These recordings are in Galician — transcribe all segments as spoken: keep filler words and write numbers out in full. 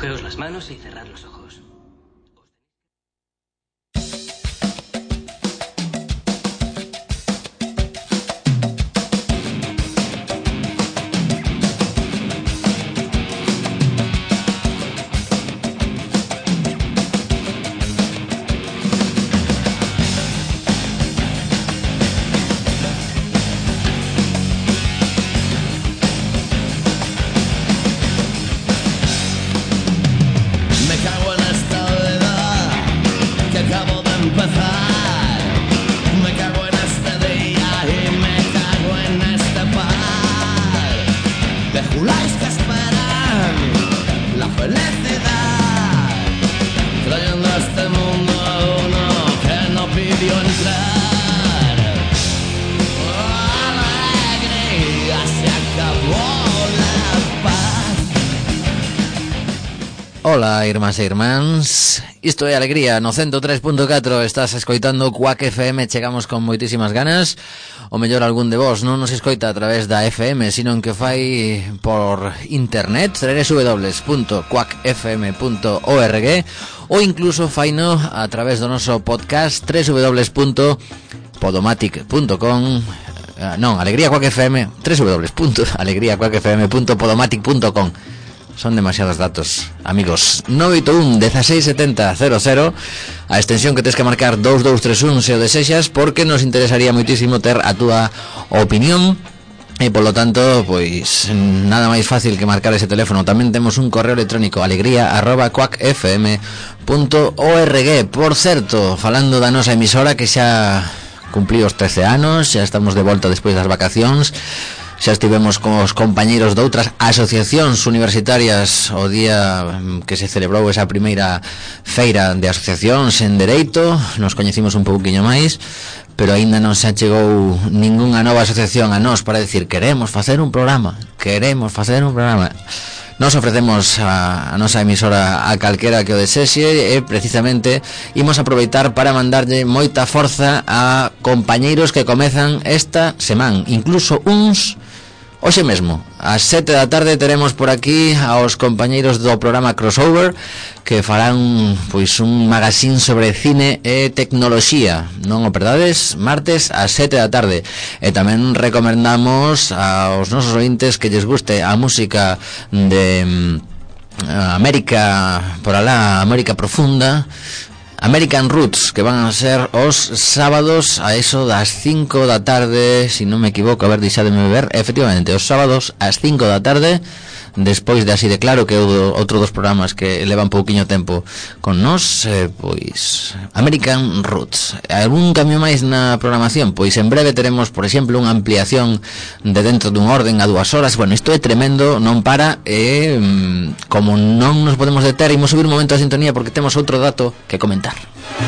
Cogeos las manos y cerrad los ojos. Ola, irmás e irmáns, isto é Alegría no ciento tres punto catro. Estás escoitando Quack F M. Chegamos con moitísimas ganas. O mellor algún de vos non nos escoita a través da F M, sino que fai por internet, w w w punto quack f m punto org, ou incluso faino a través do noso podcast w w w punto podomatic punto com. uh, non, Alegría Quack F M, w w w punto alegría quack f m punto podomatic punto com. Son demasiados datos, amigos. nove oito un, dieciséis setenta, cero cero, a extensión que tens que marcar dos dos tres un se o desexas, porque nos interesaría moitísimo ter a túa opinión. E polo tanto, pois nada máis fácil que marcar ese teléfono. Tamén temos un correo electrónico, alegría arroba quack f m punto org. Por certo, falando da nosa emisora, que xa cumplí os trece anos, xa estamos de volta despois das vacacións. Xa estivemos con os compañeiros de outras asociacións universitarias o día que se celebrou esa primeira feira de asociacións en Dereito. Nos coñecimos un pouquiño máis, pero aínda non se achegou ningunha nova asociación a nós para decir queremos facer un programa, queremos facer un programa. Nos ofrecemos a, a nosa emisora a calquera que o desexe, e precisamente imos aproveitar para mandarlle moita forza a compañeiros que comezan esta semana, incluso uns hoxe mesmo. Ás sete da tarde teremos por aquí aos compañeiros do programa Crossover, que farán pois un magazín sobre cine e tecnoloxía. Non o perdades, martes ás sete da tarde. E tamén recomendamos aos nosos ointes que lles guste a música de uh, América, por alá, América profunda, American Roots, que van a ser os sábados a eso das cinco da tarde, si non me equivoco, a ver, deixademe ver, efectivamente, os sábados ás cinco da tarde, despois de Así de Claro, que é outro dos programas que leva un pouquiño tempo con nós, eh, pois American Roots. Algún cambio máis na programación? Pois en breve teremos, por exemplo, unha ampliación de Dentro dun Orden a dúas horas. Bueno, isto é tremendo, non para, e mm, como non nos podemos deter, imos subir un momento a sintonía porque temos outro dato que comentar.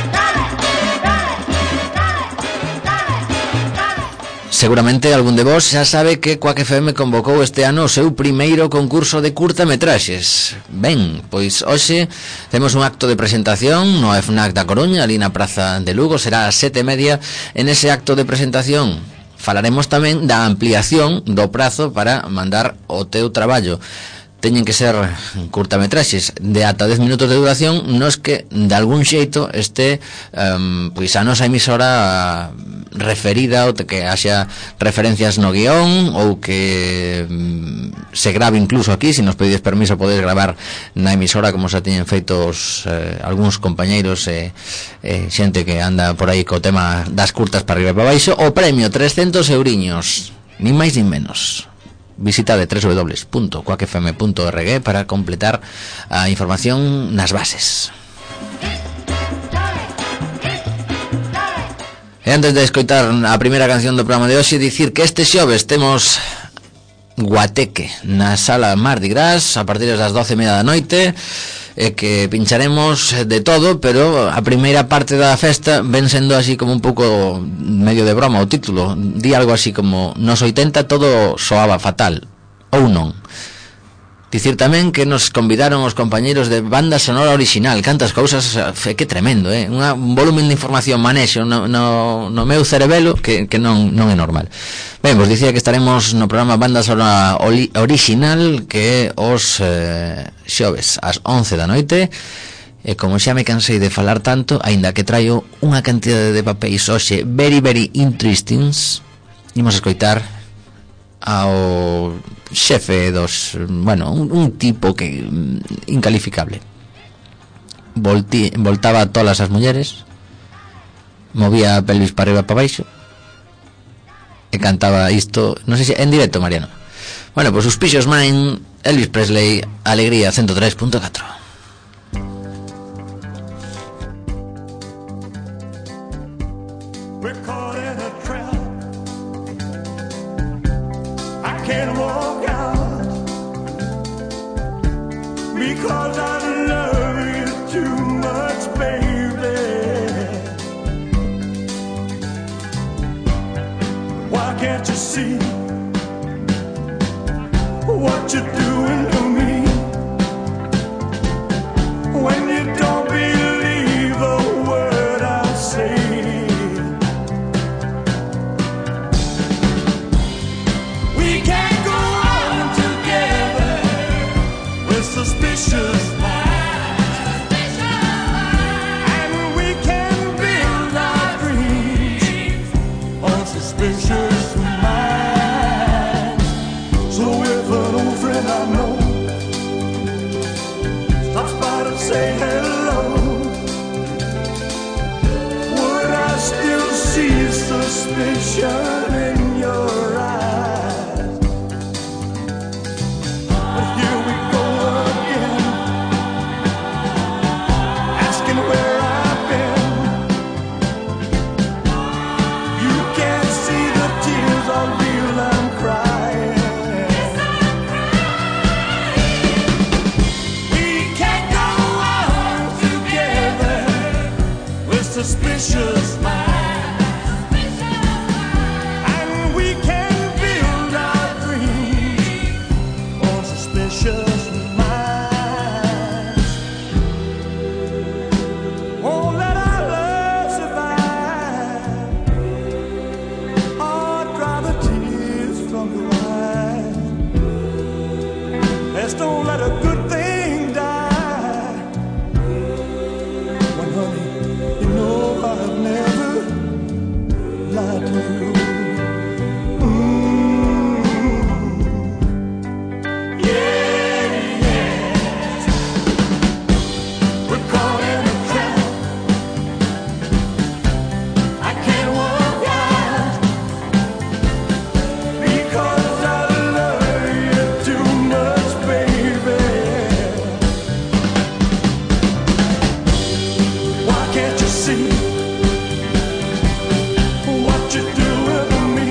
Seguramente algún de vos xa sabe que Quack F M convocou este ano o seu primeiro concurso de curtametraxes. Ben, pois hoxe temos un acto de presentación no FNAC da Coruña, ali na Praza de Lugo, será ás sete e media. En ese acto de presentación falaremos tamén da ampliación do prazo para mandar o teu traballo. Teñen que ser curtametraxes de ata dez minutos de duración, nos que de algún xeito este um, pois a nosa emisora referida, ou que haxa referencias no guión, ou que um, se grave incluso aquí, se nos pedides permiso podedes gravar na emisora, como xa teñen feitos eh, algúns compañeiros e eh, eh, xente que anda por aí co tema das curtas para arriba e para baixo. O premio trescentos euriños, nin máis nin menos. Visita de w w w punto quack f m punto org para completar a información nas bases. E antes de escoitar a primeira canción do programa de hoxe, dicir que este xoves temos Guateque na sala Mardi Gras a partir das doce e media da noite, e que pincharemos de todo, pero a primeira parte da festa ven sendo así como un pouco medio de broma o título. Di algo así como nos oitenta todo soaba fatal, ou non. Dicir tamén que nos convidaron os compañeiros de banda sonora original. Cantas cousas, que tremendo, eh? Unha, un volumen de información manexo no, no, no meu cerebelo que, que non, non é normal. Ben, vos dicía que estaremos no programa Banda Sonora Original, que é os eh, xoves ás once da noite. E como xa me cansei de falar tanto, aínda que traio unha cantidade de papéis hoxe very, very interesting, imos a escoitar ao xefe dos, bueno, un, un tipo que incalificable. Volti, voltaba a todas as mulleres, movía a pelvis para arriba e para baixo e cantaba isto, non sei se en directo, Mariano. Bueno, pois pues, os Pixos Mine, Elvis Presley, Alegría ciento tres punto catro. Because I love you too much, baby. Why can't you see what you're doing to me? When you don't believe a word I say. We can't go on together with suspicious minds, and we can build our dreams on suspicious minds. So if an old friend I know stops by to say hello, would I still see suspicion in your eyes? But here we go again, asking where I've been. You can't see the tears are real, I'm crying. We can't go on together with suspicious minds, and we can build our dreams on suspicious minds. Won't let our love survive, or dry the tears from your eyes. Let's don't let a good thing die. When honey, you know I've never lied to you. Mm. Yeah, yes. We're caught in a trap. I can't walk out because I love you too much, baby. Why can't you see what you're doing to me?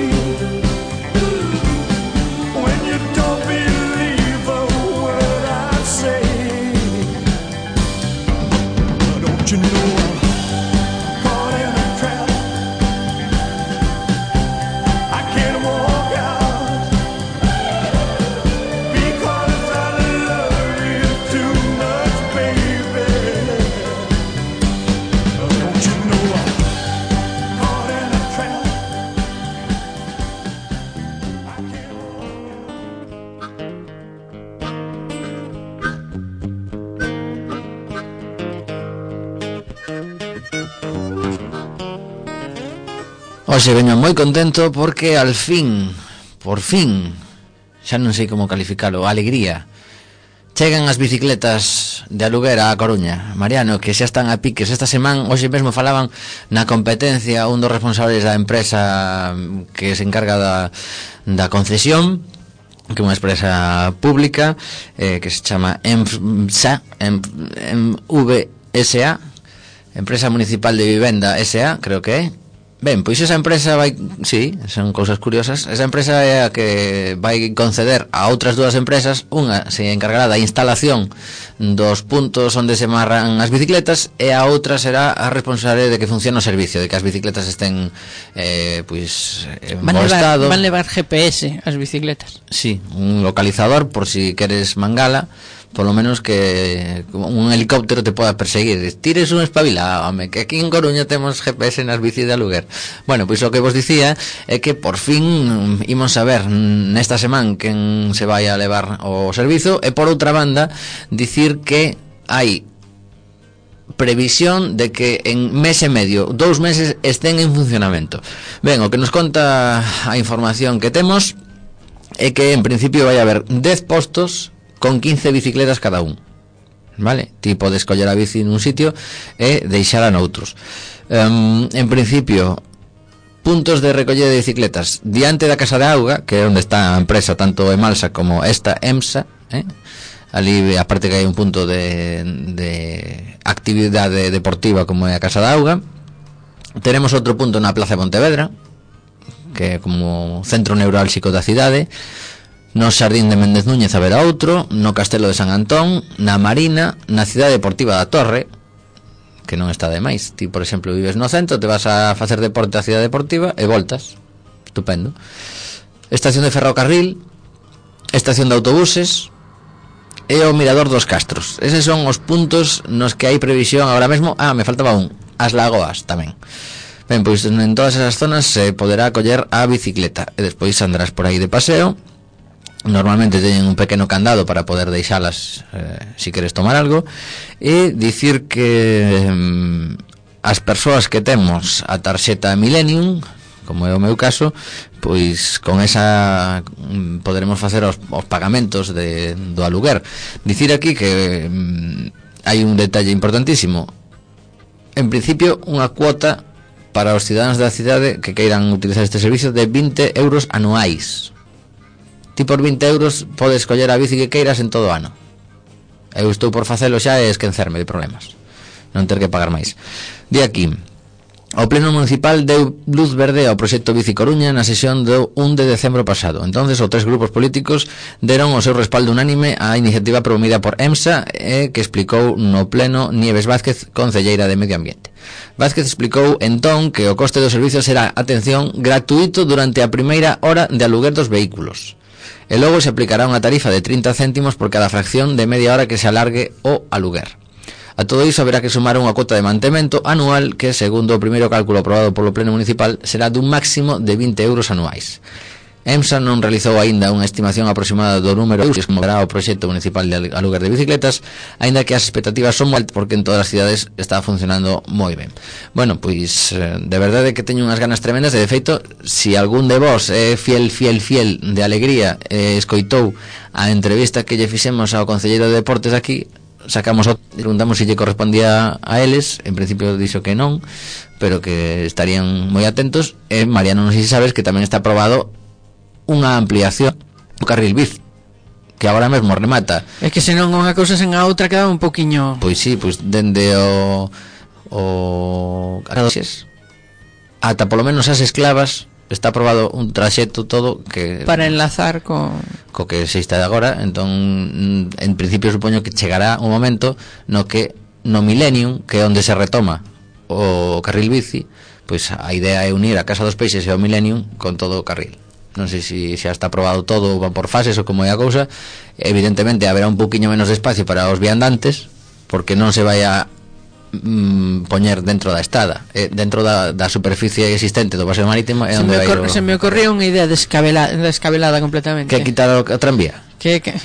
When you don't believe a word I say, don't you know I'm caught in a trap? I can't walk out because I love you too much, baby. Don't you know I'm caught in a trap? I can't walk out. Oxe, veño moi contento porque al fin, por fin, xa non sei como calificalo, alegría. Chegan as bicicletas de aluguera a Coruña, Mariano, que xa están a piques esta semana. Hoxe mesmo falaban na competencia un dos responsables da empresa que se encarga da, da concesión, que é unha empresa pública, eh, que se chama EMVSA, M V S A, Empresa Municipal de Vivenda S A, creo que é, Ben, pois esa empresa vai, sí, son cousas curiosas. Esa empresa é a que vai conceder a outras dúas empresas. Unha se encargará da instalación dos puntos onde se marran as bicicletas e a outra será a responsable de que funcione o servicio, de que as bicicletas estén eh, pois en Van bo levar, estado. van levar G P S as bicicletas. Sí, un localizador por si queres mangala, polo menos que un helicóptero te poda perseguir. Tires un espabilado, home, que aquí en Coruña temos G P S nas bicis de aluguer. Bueno, pois o que vos dicía é que por fin imos saber nesta semana quen se vai a levar o servizo, e por outra banda dicir que hai previsión de que en mes e medio, dous meses, estén en funcionamento. Ben, o que nos conta a información que temos é que en principio vai haber dez postos con quince bicicletas cada un, vale? Ti podes coller a bici nun sitio e deixala noutros. Um, en principio, puntos de recollida de bicicletas diante da Casa de Auga, que é onde está a empresa tanto Emalsa como esta EMSA, eh? Ali aparte que hai un punto de, de actividade deportiva como é a Casa de Auga. Tenemos outro punto na Plaza de Pontevedra, que é como centro neurálxico da cidade. No Xardín de Méndez Núñez haberá outro, no Castelo de San Antón, na Marina, na Cidade Deportiva da Torre, que non está de máis. Ti, por exemplo, vives no centro, te vas a facer deporte á Cidade Deportiva e voltas. Estupendo. Estación de ferrocarril, estación de autobuses e o Mirador dos Castros. Eses son os puntos nos que hai previsión agora mesmo. Ah, me faltaba un, as Lagoas tamén. Ben, pois en todas esas zonas se poderá coller a bicicleta e despois andarás por aí de paseo. Normalmente teñen un pequeno candado para poder deixalas eh, si queres tomar algo. E dicir que eh, as persoas que temos a tarxeta Millennium, como é o meu caso, pois con esa mm, poderemos facer os, os pagamentos de, do aluguer. Dicir aquí que mm, hai un detalle importantísimo. En principio, unha cuota para os cidadáns da cidade que queiran utilizar este servicio de vinte euros anuais. Ti por vinte euros podes coller a bici que queiras en todo o ano. Eu estou por facelo xa e esquecerme de problemas, non ter que pagar máis. Di aquí: o Pleno Municipal deu luz verde ao proxecto Bici Coruña na sesión do un de decembro pasado. Entonces, os tres grupos políticos deron o seu respaldo unánime á iniciativa promovida por EMSA e que explicou no Pleno Nieves Vázquez, concelleira de Medio Ambiente. Vázquez explicou entón que o coste do servicio será, atención, gratuito durante a primeira hora de aluguer dos vehículos. E logo se aplicará unha tarifa de trinta céntimos por cada fracción de media hora que se alargue o aluguer. A todo iso haberá que sumar unha cuota de mantemento anual que, segundo o primeiro cálculo aprobado polo Pleno Municipal, será dun máximo de vinte euros anuais. EMSA non realizou aínda unha estimación aproximada do número de euros como será o proxecto municipal de aluguer de bicicletas, aínda que as expectativas son moi altas porque en todas as cidades está funcionando moi ben. Bueno, pois de verdade que teño unhas ganas tremendas e de feito, si algún de vos é fiel, fiel, fiel de Alegría e escoitou a entrevista que lle fixemos ao concelleiro de Deportes aquí, sacamos o preguntamos se lle correspondía a eles. En principio dixo que non, pero que estarían moi atentos. E Mariano, non sei se sabes que tamén está aprobado unha ampliación do carril bici que agora mesmo remata. É que senón unha cousa sen a outra quedaba un poquiño. Pois sí, pois dende o o ata polo menos as Esclavas está aprobado un traxecto todo que para enlazar co co que se está de agora. Entón, en principio supoño que chegará un momento no que no Millennium, que é onde se retoma o carril bici, pois a idea é unir a Casa dos Peixes e o Millennium con todo o carril. Non sei se xa está aprobado todo, va por fases ou como é a cousa. Evidentemente haberá un pouquiño menos de espacio para os viandantes, porque non se vai a mm, poñer dentro da estada, eh, dentro da, da superficie existente do paseo marítimo é se, onde me vai ocor, o... se me ocorría unha idea descabelada, descabelada completamente. Que quitar a tranvía. Que, que...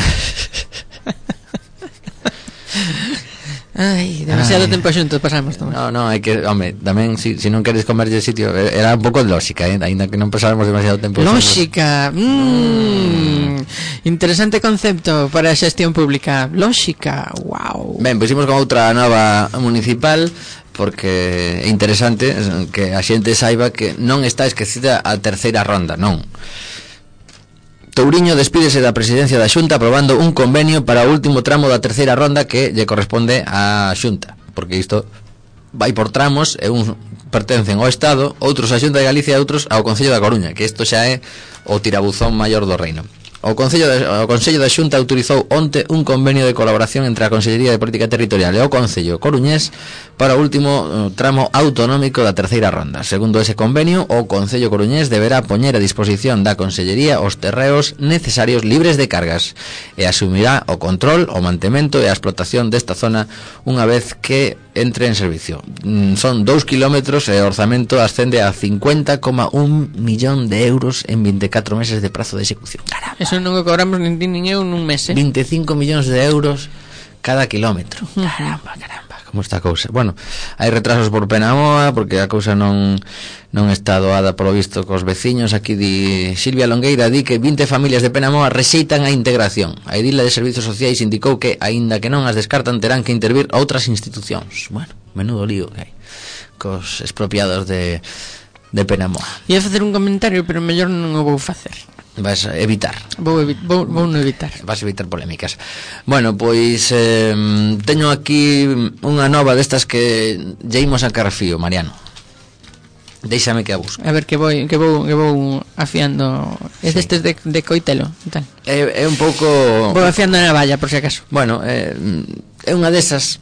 Ai, demasiado Ay. tempo xuntos pasamos tamén. No, no, hai que, home, tamén se si, si non queres comerlle sitio, era un pouco de lógica, eh, aínda que non pasáramos demasiado tempo. Lógica. Mmm. Interesante concepto para a xestión pública. Lógica. Wow. Ben, pois imos con outra nova municipal, porque é interesante que a xente saiba que non está esquecida a terceira ronda, non. Touriño despídese da presidencia da Xunta aprobando un convenio para o último tramo da terceira ronda que lle corresponde á Xunta, porque isto vai por tramos e un pertencen ao Estado, outros á Xunta de Galicia e outros ao Concello da Coruña, que isto xa é o tirabuzón maior do reino. O Concello de, o Consello da Xunta autorizou onte un convenio de colaboración entre a Consellería de Política Territorial e o Concello coruñés para o último uh, tramo autonómico da terceira ronda. Segundo ese convenio, o Concello coruñés deberá poñer a disposición da Consellería os terreos necesarios libres de cargas e asumirá o control, o mantemento e a explotación desta zona unha vez que entre en servicio. Mm, son dous kilómetros e o orzamento ascende a cincuenta coma un millón de euros en veinticuatro meses de prazo de execución. Caramba. Eso non o cobramos nin ti nin eu nun mes, eh? veinticinco millóns de euros cada kilómetro. Caramba, caramba, como está a cousa. Bueno, hai retrasos por Penamoa, porque a cousa non non está doada polo visto cos veciños. Aquí di Silvia Longueira, di que vinte familias de Penamoa rexeitan a integración. A edila de Servizos Sociais indicou que, aínda que non as descartan, terán que intervir outras institucións. Bueno, menudo lío que hai cos expropiados de, de Penamoa. Ia facer un comentario, pero mellor non o vou facer. Vas a evitar. Vou, evi vou, vou non evitar. Vas a evitar polémicas. Bueno, pois eh, teño aquí unha nova destas que lle imos a carfío, Mariano. Déixame que a busque. A ver, que vou, que vou, que vou afiando. É Sí. destes de, de coitelo e tal. É, é un pouco... Vou afiando na valla, por si acaso. Bueno, eh, é unha desas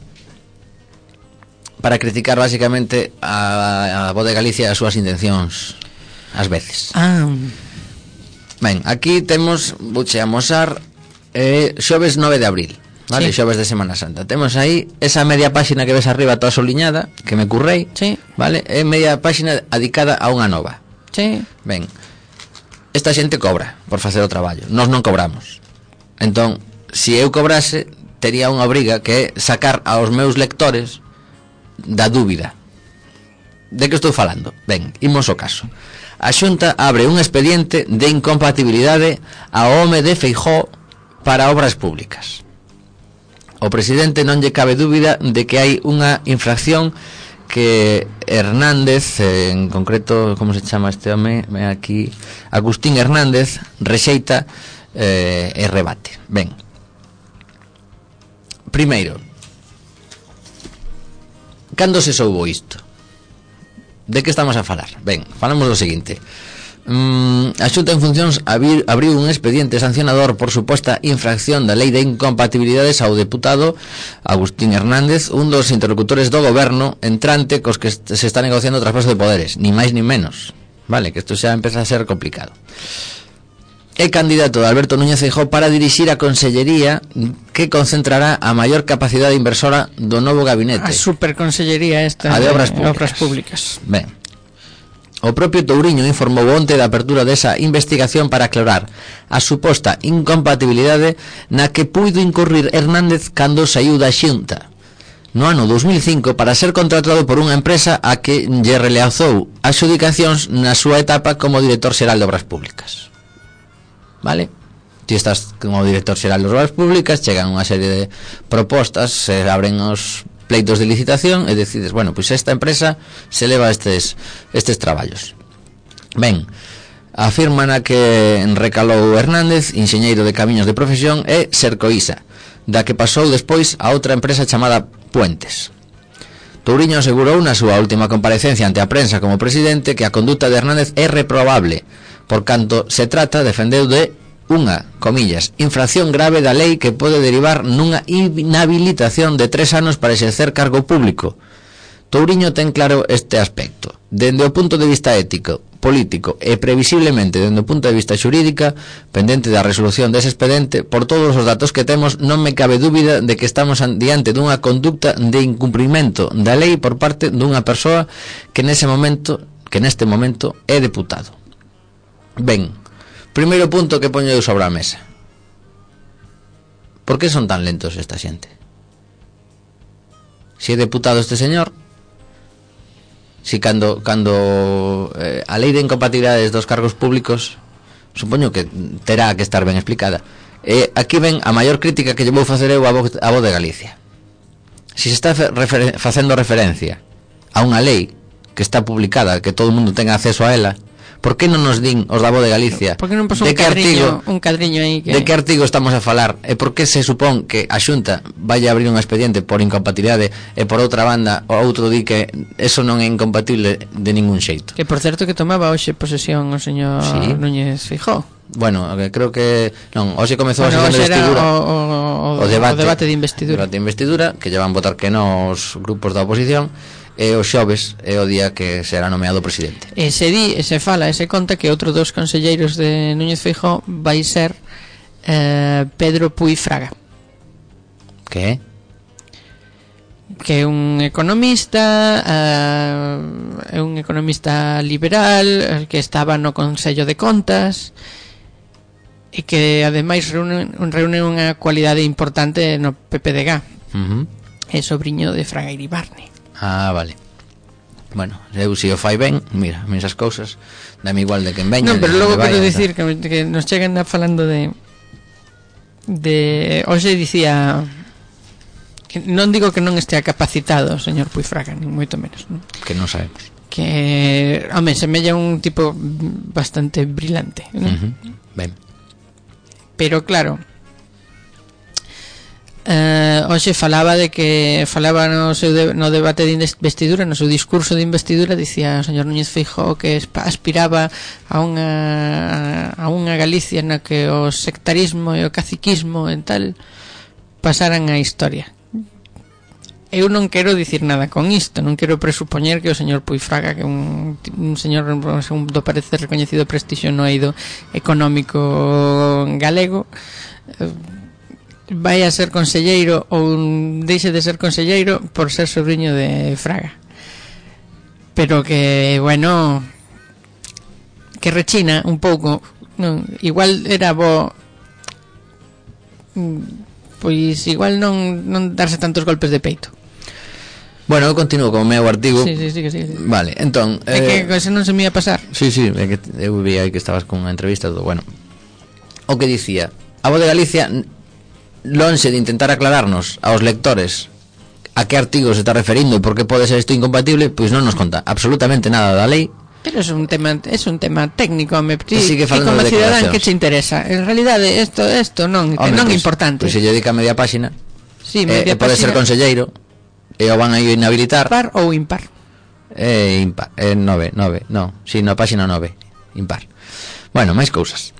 para criticar basicamente a, a Voz de Galicia e as súas intencións ás veces. Ah, Ben, aquí temos, vouche amosar, eh, xoves nove de abril, vale, Sí. xoves de Semana Santa. Temos aí esa media páxina que ves arriba toda soliñada, que me currei, sí, vale, é media páxina dedicada a unha nova. sí. Ben, esta xente cobra por facer o traballo, nós non cobramos. Entón, se eu cobrase, tería unha obriga que é sacar aos meus lectores da dúbida. De que estou falando? Ben, imos ao caso. A Xunta abre un expediente de incompatibilidade ao home de Feijóo para obras públicas. O presidente non lle cabe dúbida de que hai unha infracción que Hernández, en concreto, como se chama este home? Aquí, Agustín Hernández, rexeita eh, e rebate. Ben, primeiro, cando se soubo isto? De que estamos a falar? Ben, falamos do seguinte. Mm, a Xunta en funcións abrir, abriu un expediente sancionador por suposta infracción da lei de incompatibilidades ao deputado Agustín Hernández, un dos interlocutores do goberno entrante cos que se está negociando o traspaso de poderes, ni máis ni menos. Vale, que isto xa empeza a ser complicado. É candidato de Alberto Núñez Feijóo para dirixir a consellería que concentrará a maior capacidade inversora do novo gabinete. A superconsellería esta A de obras públicas. obras públicas. Ben, o propio Touriño informou onte da apertura desa investigación para aclarar a suposta incompatibilidade na que puido incurrir Hernández cando saiu da Xunta no ano dos mil cinco para ser contratado por unha empresa a que lle realizou adxudicacións na súa etapa como director xeral de obras públicas. Vale? Ti estás como director xeral de obras públicas, chegan unha serie de propostas, se abren os pleitos de licitación e decides, bueno, pois esta empresa se leva estes estes traballos. Ben, a firma na que recalou Hernández, enxeñeiro de camiños de profesión, é Sercoisa, da que pasou despois a outra empresa chamada Puentes. Touriño asegurou na súa última comparecencia ante a prensa como presidente que a conduta de Hernández é reprobable, por canto se trata, defendeu, de unha, comillas, infracción grave da lei que pode derivar nunha inhabilitación de tres anos para exercer cargo público. Touriño ten claro este aspecto. Dende o punto de vista ético, político e previsiblemente dende o punto de vista xurídica, pendente da resolución dese expediente, por todos os datos que temos, non me cabe dúbida de que estamos diante dunha conducta de incumprimento da lei por parte dunha persoa que nese momento, que neste momento é deputado. Ben, primeiro punto que poño eu sobre a mesa. Por que son tan lentos esta xente? Se é deputado este señor, si cando cando eh, a lei de incompatibilidades dos cargos públicos, supoño que terá que estar ben explicada. E aquí ven a maior crítica que lle vou facer eu a Voz, a Voz de Galicia. Si se está refer, facendo referencia a unha lei que está publicada, que todo o mundo tenga acceso a ela, Por que non nos din os da Voz de Galicia? Por que non pos de un que cadriño, artigo, un cadriño aí que... de que artigo estamos a falar? E por que se supón que a Xunta vai a abrir un expediente por incompatibilidade e por outra banda o outro di que eso non é incompatible de ningún xeito? Que por certo que tomaba hoxe posesión o señor Sí. Núñez Feijóo. Bueno, creo que non, hoxe comezou Bueno, a sesión de hoxe era investidura. o, o, o, o debate, o debate de investidura. debate de investidura que llevan votar que non os grupos da oposición, e o xoves é o día que será nomeado presidente. E se di, e se fala, e se conta que outro dos conselleiros de Núñez Feijóo vai ser eh, Pedro Puy Fraga, Que é? que é un economista, eh, é un economista liberal que estaba no Consello de Contas e que ademais reúne, reúne unha cualidade importante no P P D G. Uh -huh. É sobrinho de Fraga Iribarne. Ah, vale. Bueno, eu se o fai ben, mira, esas cousas dame igual de quen veña. Non, pero de logo onde quero vaya, dicir que, que nos chegan falando de de hoxe dicía que non digo que non estea capacitado o señor Puy Fraga, nin moito menos, non? que non sabemos. Que, home, semella un tipo bastante brillante, non? Uh -huh. Ben. Pero claro, eh, hoxe falaba de que falaba no seu de, no debate de investidura, no seu discurso de investidura, dicía o señor Núñez Feijóo que aspiraba a unha a unha Galicia na que o sectarismo e o caciquismo e tal pasaran a historia. Eu non quero dicir nada con isto, non quero presupoñer que o señor Puy Fraga, que é un, un señor, segundo parece, recoñecido prestixio no eido económico galego, eh, vai a ser conselleiro ou deixe de ser conselleiro por ser sobrinho de Fraga. Pero que, bueno, que rechina un pouco, non, igual era bo, pois igual non non darse tantos golpes de peito. Bueno, eu continuo con o meu artigo. Sí, sí, sí, que sí, sí. Vale, entón É eh, que se non se me ia pasar. Sí, sí, é que eu vi aí que estabas con unha entrevista e todo. Bueno, o que dicía a Voz de Galicia, lonxe de intentar aclararnos aos lectores a que artigo se está referindo e por que pode ser isto incompatible, pois non nos conta absolutamente nada da lei. Pero é un tema, é un tema técnico, me Que sigue falando como de cidadán declaracións. que te interesa. En realidade isto isto non, que Home, non é pois, importante. Pois se lle dedica media páxina, Sí, eh, media pode ser páxina, conselleiro e o van a inhabilitar. par ou impar. Eh, impar, eh, nove, nove, no, si, na páxina nove, impar. Bueno, máis cousas.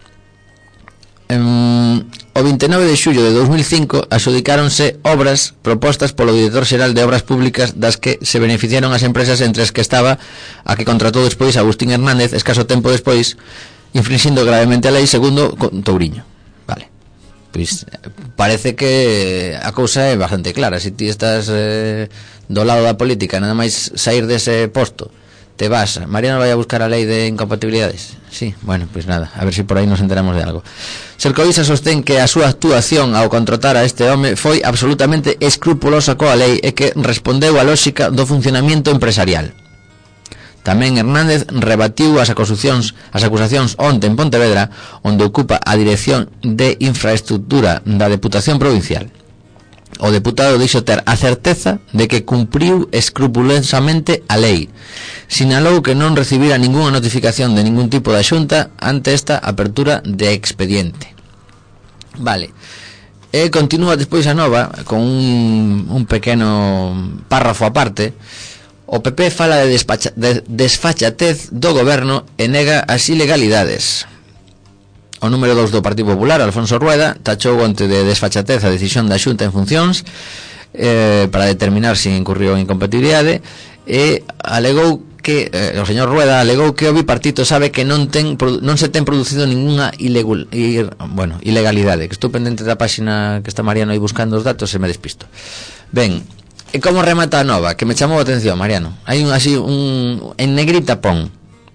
Um, o vinte e nove de xullo de dous mil cinco adxudicáronse obras propostas polo director xeral de Obras Públicas das que se beneficiaron as empresas, entre as que estaba a que contratou despois Agustín Hernández escaso tempo despois, infringindo gravemente a lei, segundo Touriño. Vale. Pois parece que a cousa é bastante clara. Se ti estás eh, do lado da política, nada máis sair dese posto, te vas. Mariano vai a buscar a lei de incompatibilidades. Sí, bueno, pois nada, a ver se por aí nos enteramos de algo. Sercovisa sostén que a súa actuación ao contratar a este home foi absolutamente escrupulosa coa lei e que respondeu á lógica do funcionamiento empresarial. Tamén Hernández rebatiu as acusacións, as acusacións onte en Pontevedra, onde ocupa a dirección de infraestructura da Deputación Provincial. O deputado dixo ter a certeza de que cumpriu escrupulosamente a lei. Sinalou que non recibira ningunha notificación de ningún tipo da Xunta ante esta apertura de expediente. Vale. E continúa despois a nova con un, un pequeno párrafo aparte. O P P fala de, despacha, de desfachatez do goberno e nega as ilegalidades. O número dos do Partido Popular, Alfonso Rueda, tachou onte de desfachatez a decisión da Xunta en funcións eh, para determinar se incurriu en incompatibilidade e alegou que eh, o señor Rueda alegou que o bipartito sabe que non ten non se ten producido ninguna ilegal, ir, bueno, ilegalidade, que estou pendente da páxina que está Mariano aí buscando os datos e me despisto. Ben, e como remata a nova, que me chamou a atención, Mariano. Hai un así un en negrita pon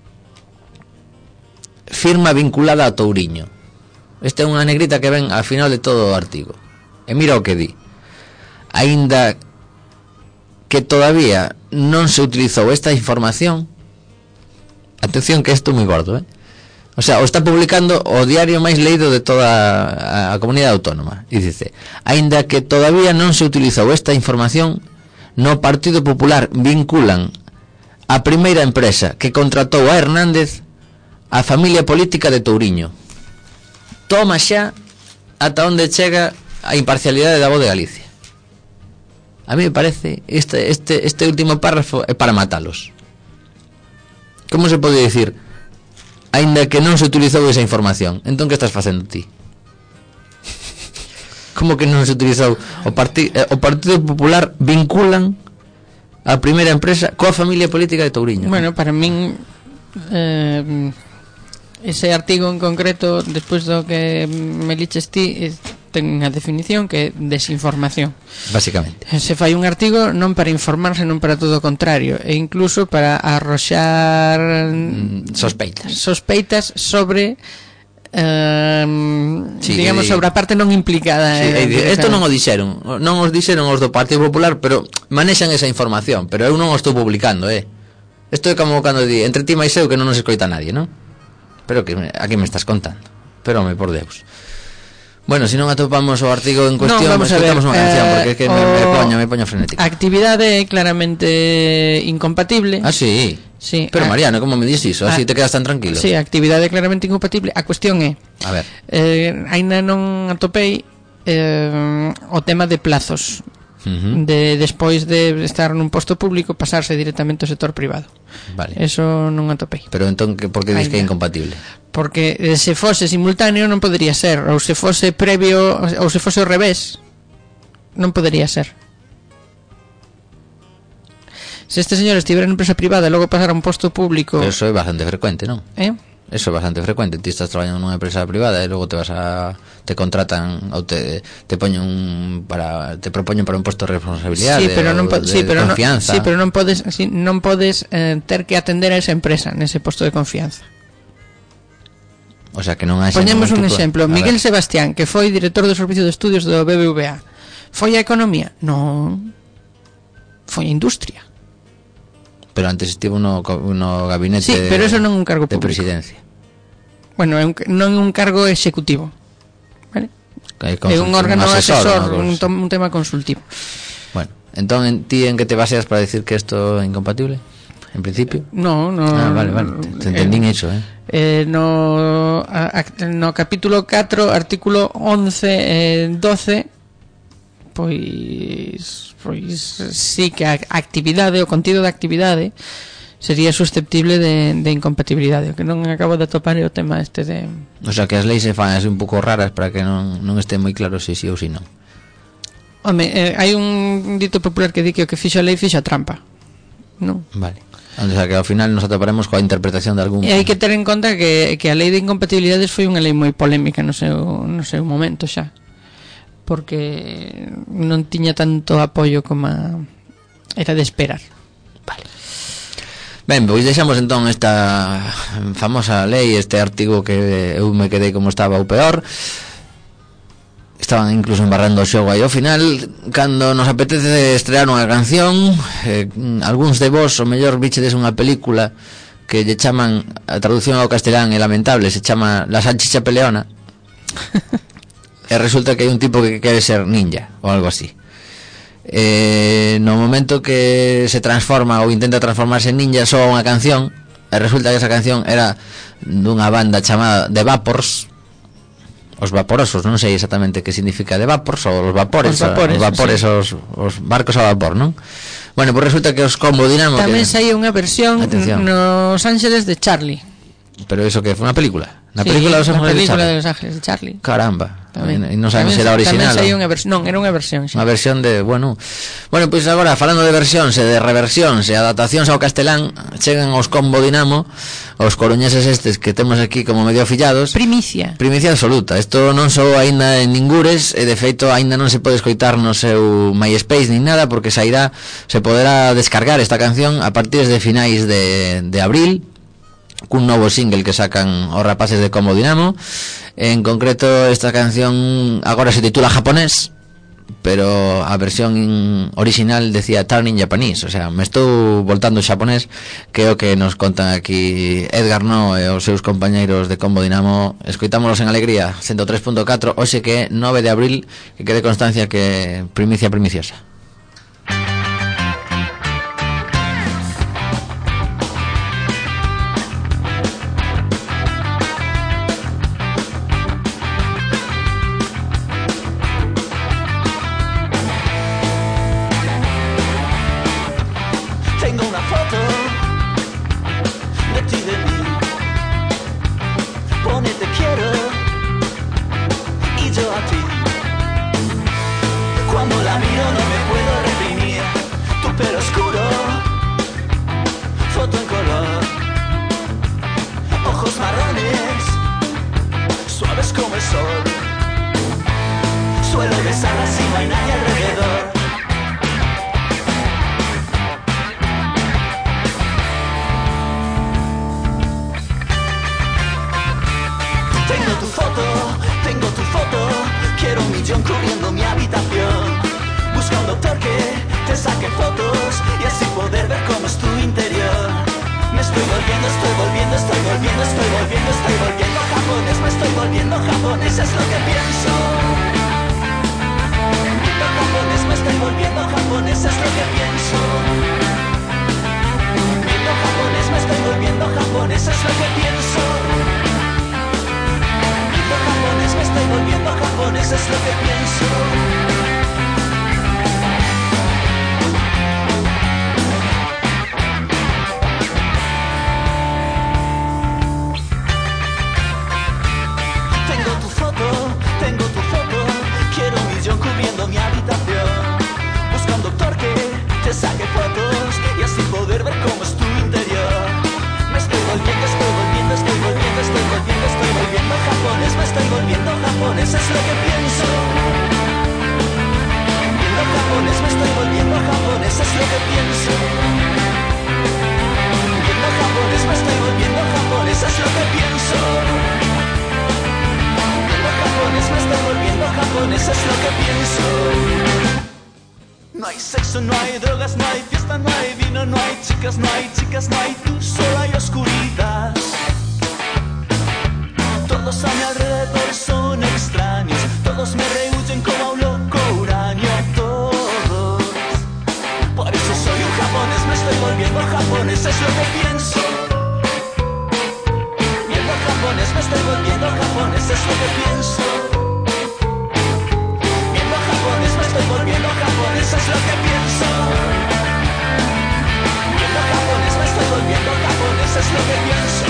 firma vinculada a Touriño. Esta é unha negrita que ven ao final de todo o artigo. E mira o que di. Aínda que todavía non se utilizou esta información, atención que isto é moi gordo, eh? O sea, o está publicando o diario máis leído de toda a, a comunidade autónoma. E dice, aínda que todavía non se utilizou esta información, no Partido Popular vinculan a primeira empresa que contratou a Hernández a familia política de Touriño. Toma xa ata onde chega a imparcialidade da Voz de Galicia. A mí me parece este, este, este último párrafo é para matalos. Como se pode dicir aínda que non se utilizou esa información? Entón que estás facendo ti? Como que non se utilizou? O, parti, eh, o Partido Popular vinculan a primeira empresa coa familia política de Touriño. Bueno, para min eh, ese artigo en concreto, despois do que me liches ti, ten unha definición que é desinformación. Básicamente. Se fai un artigo non para informar, senón para todo o contrario, e incluso para arroxar mm, sospeitas. Sospeitas sobre Um, sí, digamos sobre a parte non implicada. Sí, eh, isto non o dixeron, non os dixeron os do Partido Popular, pero manexan esa información, pero eu non o estou publicando, eh. Isto é como cando di, entre ti máis eu que non nos escoita nadie, non? Pero que aquí me estás contando. Pero home, por Deus. Bueno, se non atopamos o artigo en cuestión, no, vamos a ver, unha canción, eh, porque é que o... me, me poño, me poño frenético. A actividade é claramente incompatible. Ah, sí. Sí, pero a... Mariano, como me dis iso? Así a... te quedas tan tranquilo. Sí, a actividade é claramente incompatible. A cuestión é, a ver, eh, aínda non atopei eh, o tema de plazos. Uh-huh. De despois de estar nun posto público pasarse directamente ao sector privado. Vale. Eso non atopei. Pero entón que por que dis que é incompatible? Porque eh, se fose simultáneo non podería ser, ou se fose previo, ou se fose ao revés, non podería ser. Se este señor estivera en empresa privada e logo pasara a un posto público... Pero eso é bastante frecuente, non? Eh? Eso é bastante frecuente. Ti estás traballando nunha empresa privada e logo te vas a... te contratan ou te, te poñen para... te propoñen para un posto de responsabilidade, sí, pero non po- de, sí, pero de confianza. No, sí, pero non podes, sí, non podes eh, ter que atender a esa empresa nese posto de confianza. O sea, que non hai... Poñemos un tipo... exemplo. Miguel Sebastián, que foi director do Servicio de Estudios do B B V A. Foi a Economía? Non. Foi a Industria. Pero antes estivo no, no gabinete sí, pero eso non é un cargo de público. presidencia. Bueno, é un, non é un cargo executivo, vale? É un órgano un asesor, asesor un, to, un tema consultivo. Bueno, entón en ti en que te baseas para decir que isto é incompatible? En principio? No, no. Ah, vale, vale, te entendín eh, iso, eh. eh no, a, a, no capítulo catro, artículo once e eh, doce, pois pois sí que a actividade, o contido da actividade sería susceptible de, de incompatibilidade. O que non acabo de atopar é o tema este de... O sea, que as leis se fan así un pouco raras para que non, non este moi claro se si sí ou si non. Home, eh, hai un dito popular que di que o que fixo a lei fixo a trampa, non? Vale. O sea, que ao final nos atoparemos coa interpretación de algún... E hai que ter en conta que, que a lei de incompatibilidades foi unha lei moi polémica no seu, no seu momento xa, porque non tiña tanto apoio como a... era de esperar. Vale. Ben, pois deixamos entón esta famosa lei, este artigo que eu me quedei como estaba o peor. Estaban incluso embarrando o xogo aí ao final. Cando nos apetece estrear unha canción, eh, algúns de vos o mellor bichedes unha película que lle chaman, a traducción ao castelán é lamentable, se chama La Salchicha Peleona. E resulta que hai un tipo que quere ser ninja ou algo así. Eh, no momento que se transforma ou intenta transformarse en ninja, soa unha canción e resulta que esa canción era dunha banda chamada The Vapors, os vaporosos, non sei exactamente que significa The Vapors ou os vapores, os vapores, os, vapores sí. os, os barcos a vapor, non? Bueno, pois pues resulta que os Combo Dinamo tamén que... saía unha versión Atención. nos Ángeles de Charlie. Pero eso que foi unha película? Na sí, película dos Ángeles de Charlie. de Los Ángeles de Charlie. Caramba. Tamén, e non sabemos se era original. Tamén unha vers- non, era unha versión, sí. Unha versión de, bueno. Bueno, pois pues agora falando de versións e de reversións e adaptacións ao castelán, chegan os Combo Dinamo, os coruñeses estes que temos aquí como medio afillados. Primicia. Primicia absoluta. Isto non só aínda en ningures, e de feito aínda non se pode escoitar no seu MySpace nin nada, porque sairá, se poderá descargar esta canción a partir de finais de, de abril, cun novo single que sacan os rapaces de Combo Dinamo. En concreto esta canción agora se titula Japonés, pero a versión original decía Turning Japanese. O sea, me estou voltando xaponés, que é o que nos contan aquí Edgar No e os seus compañeiros de Combo Dinamo. Escoitámonos en Alegría ciento tres punto catro, hoxe que é nove de abril, que quede constancia que primicia primiciosa. japonés es lo que pienso. Viendo japonés me estoy volviendo japonés es lo que pienso. Viendo japonés me estoy volviendo japonés es lo que pienso. Viendo japonés me estoy volviendo japonés es lo que pienso. Tengo tu foto, quiero un millón cubriendo mi habitación. Busca un doctor que te saque fotos y así poder ver cómo es tu interior. Me estoy volviendo, estoy volviendo, estoy volviendo, estoy volviendo, estoy volviendo japonés. Me estoy volviendo japonés, es lo que pienso. Viendo japonés, me estoy volviendo japonés, es lo que pienso. Viendo japonés, me estoy volviendo japonés, es lo que pienso. Japonés, me estoy volviendo japonés, es lo que pienso. No hay sexo, no hay drogas, no hay fiesta, no hay vino, no hay chicas, no hay chicas, no hay tú, solo hay oscuridad. Todos a mi alrededor son extraños, todos me rehuyen como a un loco huraño, todos. Por eso soy un japonés, me estoy volviendo japonés, es lo que pienso. Japonés, me estoy volviendo japonés, es lo que pienso. Viendo japonés, me estoy volviendo japonés, es lo que pienso. Viendo japonés, me estoy volviendo japonés, es lo que pienso.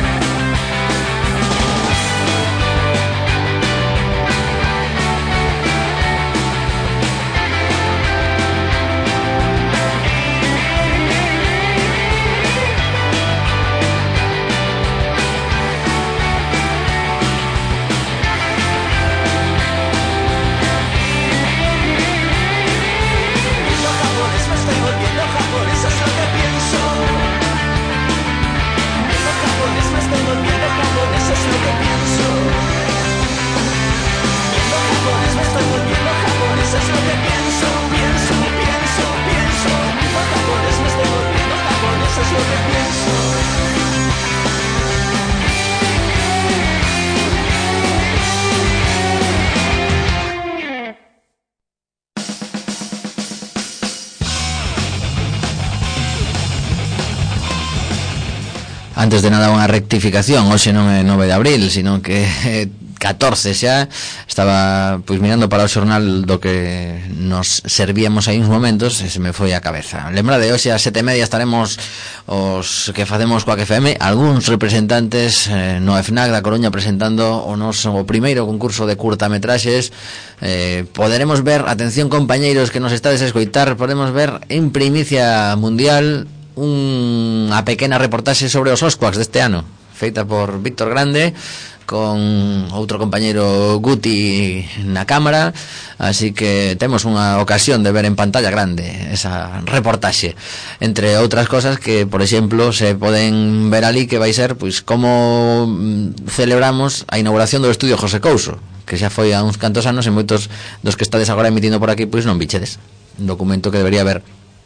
Antes de nada unha rectificación, hoxe non é nove de abril, sino que é catorce xa. Estaba pois mirando para o xornal do que nos servíamos aí uns momentos e se me foi a cabeza. Lembrade, hoxe ás sete e media estaremos os que facemos coa F M, algúns representantes eh, no FNAC da Coruña presentando o noso o primeiro concurso de curtametraxes. Eh, poderemos ver, atención compañeiros que nos estades a escoitar, podemos ver en primicia mundial unha pequena reportaxe sobre os Osquaks deste ano, feita por Víctor Grande con outro compañeiro Guti na cámara, así que temos unha ocasión de ver en pantalla grande esa reportaxe, entre outras cosas que, por exemplo, se poden ver ali, que vai ser pois como celebramos a inauguración do estudio José Couso, que xa foi há uns cantos anos e moitos dos que estades agora emitindo por aquí pois non bichedes. Un documento que debería haber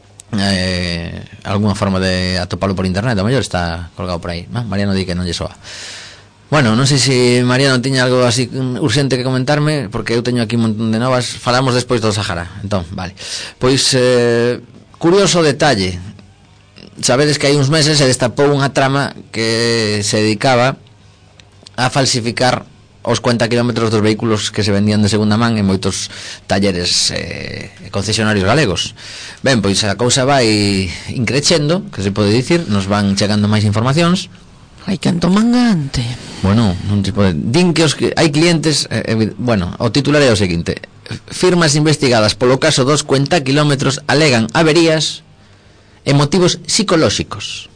eh, alguna forma de atopalo por internet, a mellor está colgado por aí. Ah, Mariano di que non lle soa. Bueno, non sei se Mariano tiña algo así urxente que comentarme, porque eu teño aquí un montón de novas. Falamos despois do Sahara. Entón, vale. Pois eh, curioso detalle. Sabedes que hai uns meses se destapou unha trama que se dedicaba a falsificar os cuenta kilómetros dos vehículos que se vendían de segunda man en moitos talleres eh, concesionarios galegos. Ben, pois a cousa vai increchendo, que se pode dicir, nos van chegando máis informacións. Hai canto mangante. Bueno, non se pode. Din que os que hai clientes, eh, eh, bueno, o titular é o seguinte: firmas investigadas polo caso dos cuenta kilómetros alegan averías e motivos psicolóxicos.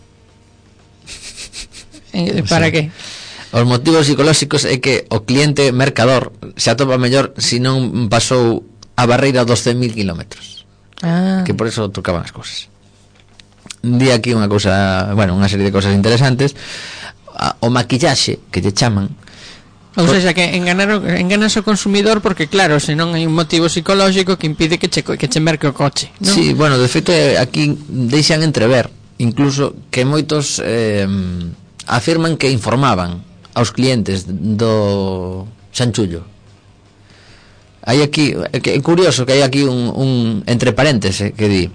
Eh, para que? Os motivos psicolóxicos é que o cliente mercador se atopa mellor se non pasou a barreira dos cen mil kilómetros. Ah. Que por eso trucaban as cousas. Di aquí unha cousa, bueno, unha serie de cousas interesantes. O maquillaxe que lle chaman, ou seja, que enganaron, enganas o consumidor porque claro, se non hai un motivo psicolóxico que impide que che, que che merque o coche, non? Sí, bueno, de feito aquí deixan entrever incluso que moitos eh, afirman que informaban aos clientes do Sanchullo. Hai aquí, que é curioso que hai aquí un, un entre paréntesis que di: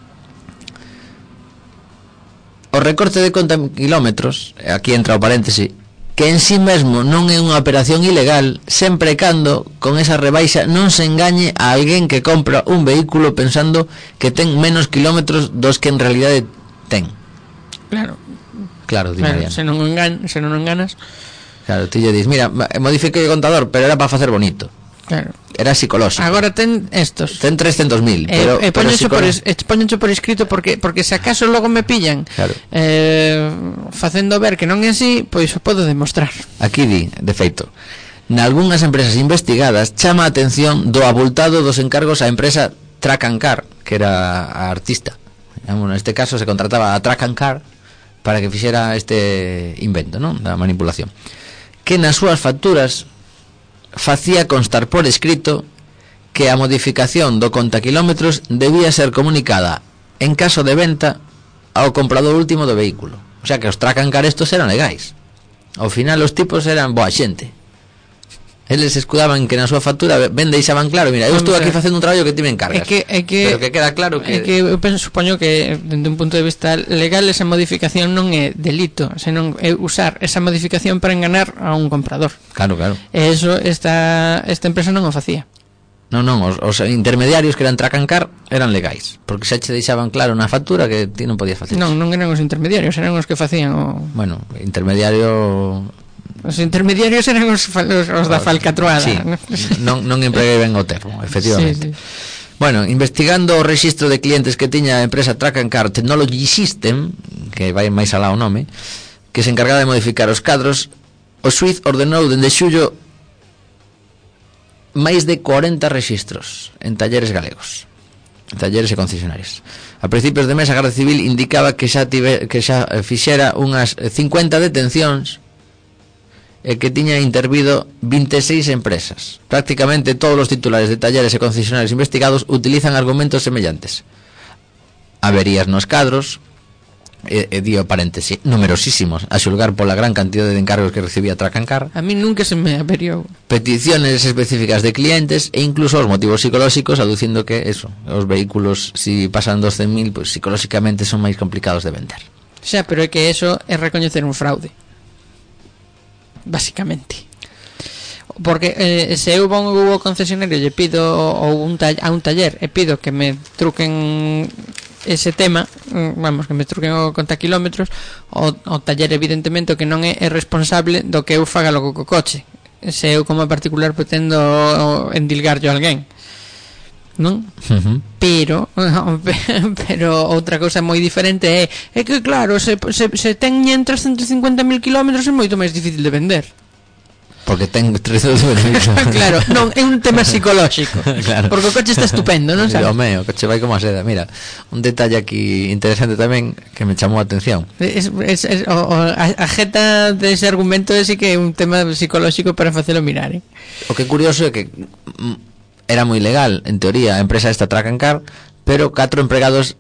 o recorte de conta kilómetros, aquí entra o paréntesis, que en sí mesmo non é unha operación ilegal, sempre e cando con esa rebaixa non se engañe a alguén que compra un vehículo pensando que ten menos kilómetros dos que en realidade ten. Claro. Claro, di Claro, Mariano. se non engan, se non enganas. Claro, ti lle dis, mira, modifiquei o contador, pero era para facer bonito. Claro. Era psicolóxico. Agora ten estos. Ten trescentos mil, pero E eh, eh, poñencho por, psicolo... es, poñencho por escrito porque porque se acaso logo me pillan, claro, eh, facendo ver que non é así, pois o podo demostrar. Aquí di, de feito, nalgúnas empresas investigadas chama a atención do abultado dos encargos á empresa Track and Car, que era a artista. Bueno, neste caso se contrataba a Track and Car para que fixera este invento, non? Da manipulación. Que nas súas facturas facía constar por escrito que a modificación do contaquilómetros debía ser comunicada en caso de venta ao comprador último do vehículo. O sea que os Track and Car estos eran legais. Ao final os tipos eran boa xente. Eles escudaban que na súa factura ben deixaban claro, mira, eu estou aquí facendo un traballo que ti me encargas. É que, é que, pero que queda claro que... É que eu penso, supoño que dende un punto de vista legal esa modificación non é delito, senón é usar esa modificación para enganar a un comprador. Claro, claro. E eso esta, esta empresa non o facía. Non, non, os, os intermediarios que eran Track and Car eran legais, porque xa che deixaban claro na factura que ti non podías facer. Non, non eran os intermediarios, eran os que facían o... Bueno, intermediario... Os intermediarios eran os, os, os da falcatruada. Sí, non, non empreguei ben o termo, efectivamente. Sí, sí. Bueno, investigando o rexistro de clientes que tiña a empresa Track and Car Technology System, que vai máis alá o nome, que se encargaba de modificar os cadros, o xuiz ordenou dende xullo máis de cuarenta rexistros en talleres galegos, en talleres e concesionarios. A principios de mes a Garda Civil indicaba que xa tive, que xa fixera unhas cincuenta detencións e que tiña intervido vinte e seis empresas. Prácticamente todos os titulares de talleres e concesionarios investigados utilizan argumentos semellantes: averías nos cadros, e, e dio paréntesis, numerosísimos, a xulgar pola gran cantidad de encargos que recibía Track and Car, A mí nunca se me averiou. peticiones específicas de clientes e incluso os motivos psicolóxicos, aducindo que eso, os vehículos, si pasan dos cen mil, pues psicolóxicamente son máis complicados de vender. Xa, pero é que eso é recoñecer un fraude, basicamente. Porque eh, se eu vou ao concesionario e lle pido ou un tall, a un taller e pido que me truquen ese tema, vamos, que me truquen o contakilómetros, o, o taller evidentemente o que non é, é responsable do que eu faga logo co coche, se eu como particular pretendo endilgarlo a alguén, non? Uh-huh. Pero pero outra cousa moi diferente é é que claro, se, se, se teñen trescentos e cincuenta mil kilómetros é moito máis difícil de vender. Porque ten trescentos mil. Claro, non, é un tema psicolóxico. Claro. Porque o coche está estupendo, non sabes? O meu, o coche vai como a seda. Mira, un detalle aquí interesante tamén que me chamou a atención. Es, es, es, o, o, a, a jeta dese argumento é sí que é un tema psicolóxico para facelo mirar, eh? O que é curioso é que mm, era moi legal, en teoría, a empresa esta Track and Car, pero catro empregados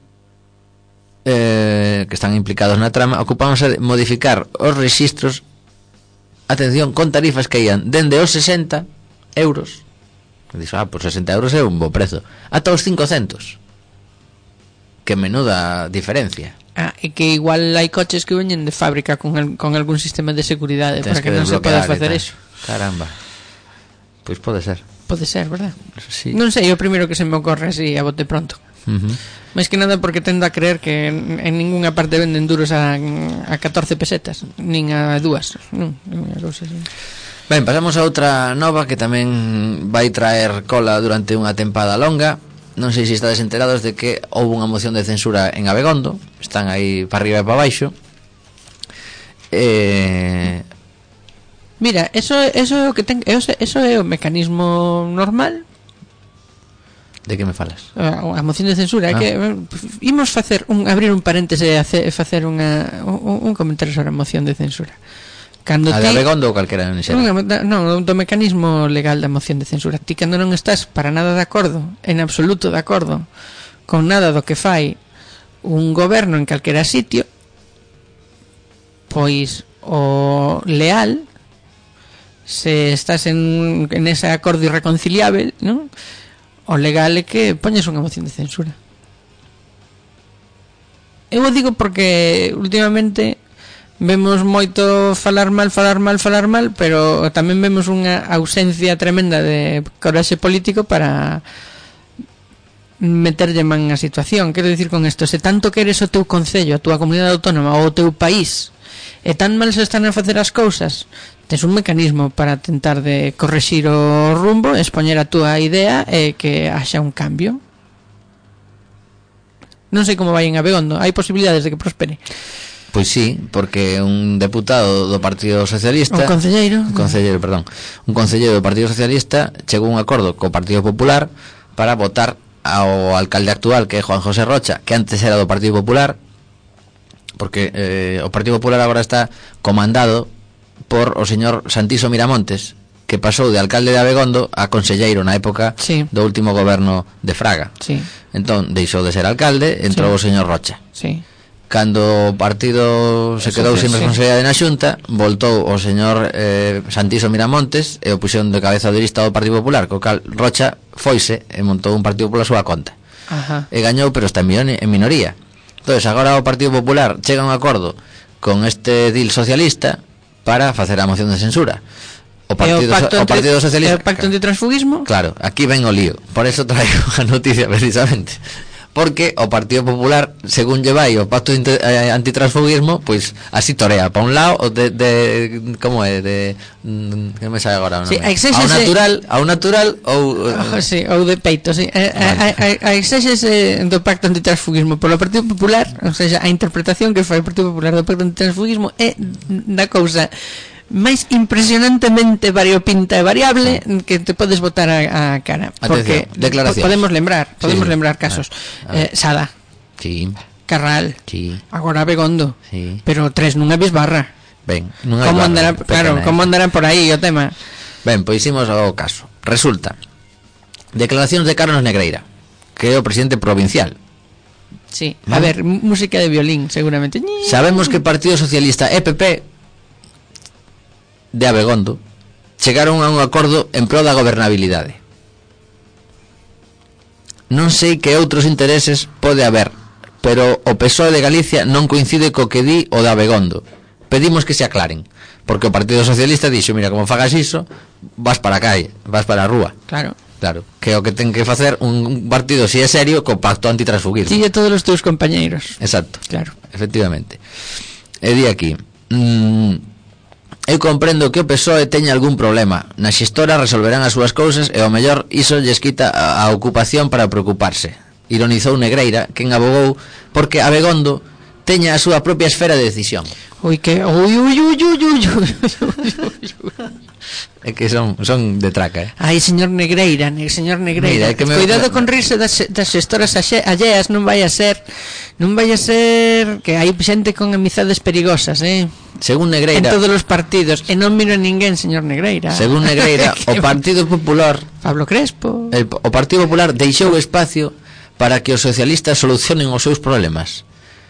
eh, que están implicados na trama ocupábanse de modificar os rexistros, atención, con tarifas que ian dende os sesenta euros, dixo, ah, por sesenta euros é un bo prezo, ata os cincocentos. Que menuda diferencia. Ah, e que igual hai coches que veñen de fábrica con, el, con algún sistema de seguridade para que, que non se poda facer eso. Caramba. Pois pode ser. Pode ser, verdad? Sí. Non sei, o primeiro que se me ocorre así a bote pronto. Uh-huh. Máis que nada porque tendo a creer que en, en ninguna parte venden duros a, a catorce pesetas, nin a dúas, non, non a cousa así. Ben, pasamos a outra nova que tamén vai traer cola durante unha tempada longa. Non sei se estades enterados de que houve unha moción de censura en Abegondo. Están aí para arriba e para baixo. Eh... Mira, eso, eso é o que ten, eso, eso é o mecanismo normal. De que me falas? A, a moción de censura, ah. É que imos facer un abrir un paréntese e facer unha un, un comentario sobre a moción de censura. Cando a ti, de Abegondo ou calquera en xeral? Non, do mecanismo legal da moción de censura. Ti cando non estás para nada de acordo, en absoluto de acordo con nada do que fai un goberno en calquera sitio, pois o leal se estás en, en ese acordo irreconciliável, non? O legal é que poñes unha moción de censura. Eu o digo porque últimamente vemos moito falar mal, falar mal, falar mal, pero tamén vemos unha ausencia tremenda de coraxe político para meterlle man a situación. Quero dicir con isto, se tanto queres o teu concello, a túa comunidade autónoma ou o teu país, e tan mal se están a facer as cousas, tes un mecanismo para tentar de correxir o rumbo, expoñer a túa idea e que haxa un cambio. Non sei como vai en Abegondo, hai posibilidades de que prospere. Pois sí, porque un deputado do Partido Socialista, un concelleiro, un concelleiro, perdón, un concelleiro do Partido Socialista chegou a un acordo co Partido Popular para votar ao alcalde actual, que é Juan José Rocha, que antes era do Partido Popular, porque eh, o Partido Popular agora está comandado por o señor Santiso Miramontes, que pasou de alcalde de Abegondo a conselleiro na época sí. do último goberno de Fraga. Sí. Entón, deixou de ser alcalde, entrou sí. o señor Rocha. Sí. Cando o partido se quedou sin responsabilidade na Xunta, voltou o señor eh, Santiso Miramontes e o puxeron de cabeza de lista do Partido Popular, co cal Rocha foise e montou un Partido Popular a súa conta. Ajá. E gañou, pero está en minoría. Entón, agora o Partido Popular chega a un acordo con este deal socialista para facer a moción de censura. O Partido, o pacto, o partido entre, Socialista... O pacto antitransfugismo? Claro, aquí ven o lío. Por eso traigo a noticia precisamente. Porque o Partido Popular, según lle vai o pacto eh, antitransfugismo, pois pues, así torea para un lado o de, de como é de mm, que me sabe agora o nome. Sí, ao natural, ao natural ou oh, sí, ou de peito, sí. Vale. A, a, a exéxese do pacto antitransfugismo polo Partido Popular, ou seja, a interpretación que fai o Partido Popular do pacto antitransfugismo é da cousa máis impresionantemente variopinta e variable que te podes botar a, a cara. Porque declaracións. Podemos lembrar, podemos sí, lembrar casos. A, a eh, Sada. Sí. Carral. Sí. Agora Abegondo. Sí. Pero tres nunha bisbarra. Ben, nunha como bisbarra. Andará, claro, pecana, como andarán por aí o tema. Ben, pois imos ao caso. Resulta. Declaracións de Carlos Negreira, que é o presidente provincial. Sí. ¿No? A ver, música de violín, seguramente. Sabemos que Partido Socialista e P P de Abegondo chegaron a un acordo en pro da gobernabilidade. Non sei que outros intereses pode haber, pero o P S O E de Galicia non coincide co que di o de Abegondo. Pedimos que se aclaren, porque o Partido Socialista dixo, mira, como fagas iso, vas para a calle, vas para a rúa. Claro. Claro, que é o que ten que facer un partido si é serio co pacto antitransfugismo. Sigue todos os teus compañeiros. Exacto. Claro. Efectivamente. E di aquí, mmm, eu comprendo que o P S O E teña algún problema. Na xestora resolverán as súas cousas e ao mellor iso lles quita a, a ocupación para preocuparse. Ironizou Negreira, quen abogou porque Abegondo teña a súa propia esfera de decisión. Ui, que... Ui, ui, ui, ui, ui, ui. É que son, son de traca, eh? Ai, señor Negreira, ne, señor Negreira. Mira, que me... Cuidado con rirse das, das xestoras alleas, non vai a ser... Non vai a ser... Que hai xente con amizades perigosas, eh? Según Negreira... En todos os partidos. E non miro a ninguén, señor Negreira. Según Negreira, o Partido Popular... Pablo Crespo... El, o Partido Popular deixou espacio para que os socialistas solucionen os seus problemas.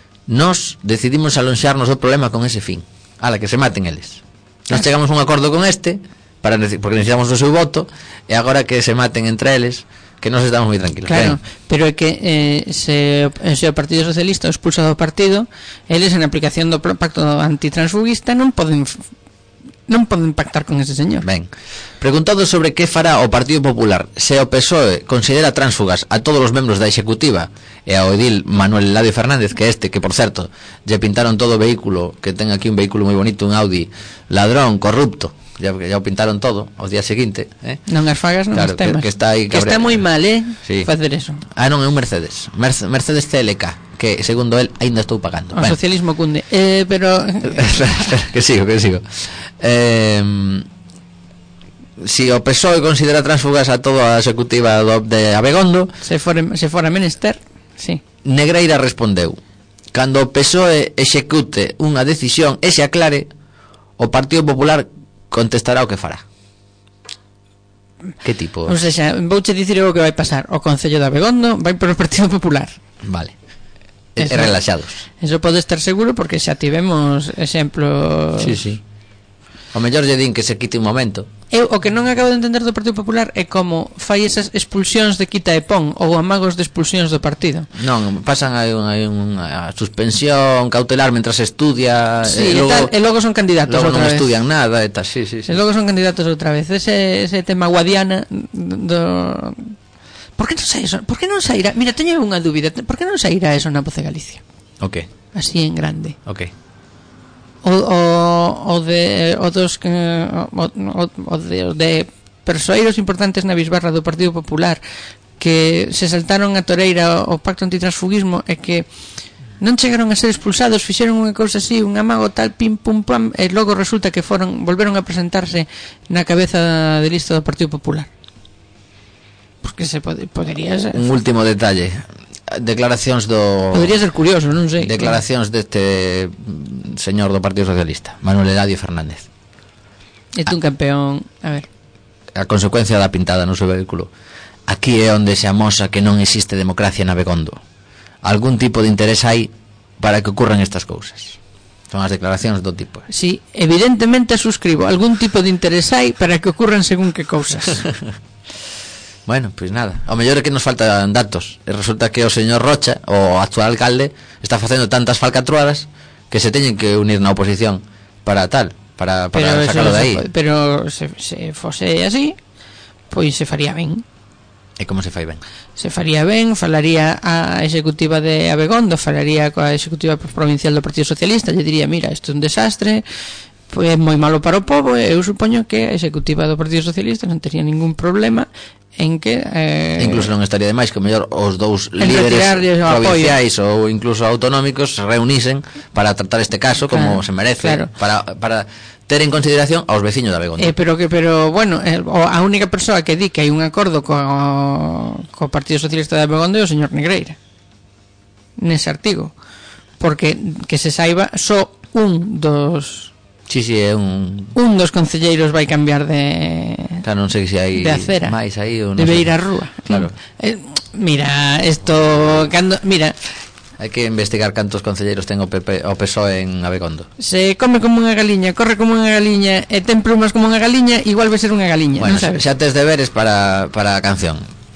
Nós decidimos alonxarnos do problema con ese fin. Ala, que se maten eles. Nós chegamos a un acordo con este, para porque necesitamos o seu voto, e agora que se maten entre eles, que nós estamos moi tranquilos. Claro, ¿ven? Pero é que eh, se, se o Partido Socialista o expulsa do partido, eles en aplicación do pacto antitransfuguista non poden non poden pactar con ese señor. Ben, preguntado sobre que fará o Partido Popular se o P S O E considera tránsfugas a todos os membros da executiva e ao edil Manuel Eladio Fernández, que este, que por certo lle pintaron todo o vehículo, que ten aquí un vehículo moi bonito, un Audi ladrón, corrupto, ya, ya o pintaron todo ao día seguinte, eh? Non as fagas, non claro, as temas, que, que está aí que está moi mal, eh? Sí. Facer eso. Ah, non, é un Mercedes Mercedes C L K, que segundo él aínda estou pagando. O socialismo cunde, eh, pero espera, espera, que sigo, que sigo eh, si o P S O E considera tránsfugas a toda a executiva do, de Abegondo, se fora, se fora menester, sí. Negreira respondeu: cando o P S O E execute unha decisión e se aclare, o Partido Popular contestará o que fará. Que tipo? O sea, vouche dicir o que vai pasar. O Concello de Abegondo vai por o Partido Popular. Vale. E relaxados. Eso pode estar seguro porque xa tivemos exemplos. Sí, sí. O mellor lle din que se quite un momento. Eu o que non acabo de entender do Partido Popular é como fai esas expulsións de quita e pon ou amagos de expulsións do partido. Non, pasan aí unha, unha suspensión cautelar mentras se estudia, sí, e, logo, e, tal, e logo son candidatos logo outra non vez. estudian nada e tal, sí, sí, sí. E logo son candidatos outra vez. Ese, ese tema Guadiana do... Por que non sai eso? Por que non sairá? Mira, teño unha dúbida. Por que non sairá eso na Voz de Galicia? Ok. Así en grande. Ok. O, o, o de o dos que o, o, o de, o de persoeiros importantes na bisbarra do Partido Popular que se saltaron a toreira o pacto antitransfugismo e que non chegaron a ser expulsados, fixeron unha cousa así, un amago tal, pim pum pam, e logo resulta que foron volveron a presentarse na cabeza de lista do Partido Popular. Porque se pode, podería ser. Un último detalle. Declaracións do... Podría ser curioso, non sei. Declaracións deste señor do Partido Socialista, Manuel Eladio Fernández. É un campeón, a ver. A consecuencia da pintada no seu vehículo. Aquí é onde se amosa que non existe democracia en Abegondo. Algún tipo de interés hai para que ocurran estas cousas. Son as declaracións do tipo. Sí, evidentemente suscribo. Algún tipo de interés hai para que ocurran según que cousas. Bueno, pois pues nada. O mellor é que nos faltan datos. E resulta que o señor Rocha, o actual alcalde, está facendo tantas falcatruadas que se teñen que unir na oposición para tal, para, para sacarlo de aí. Pero se, se fose así, pois se faría ben. E como se fai ben? Se faría ben, falaría a executiva de Abegondo, falaría coa executiva provincial do Partido Socialista, lle diría, mira, isto é un desastre, pois é moi malo para o povo, e eu supoño que a executiva do Partido Socialista non tería ningún problema en que eh, incluso non estaría de máis que o mellor os dous líderes provinciais ou incluso autonómicos se reunisen para tratar este caso como claro, se merece, claro. para, para ter en consideración aos veciños de Abegondo. Eh, pero que pero bueno, eh, a única persoa que di que hai un acordo co, co Partido Socialista de Abegondo é o señor Negreira. Nese artigo. Porque que se saiba só un dos Sí, sí, é un... Un dos concelleiros vai cambiar de... Claro, non sei se hai de acera, máis aí ou non de sei. beira a rúa. Claro. Eh, mira, esto... Cando, mira... Hai que investigar cantos concelleiros ten o, P P, o P S O E en Abegondo. Se come como unha galiña, corre como unha galiña e ten plumas como unha galiña, igual vai ser unha galiña, bueno, non sabes? Xa tes deberes para, para a canción.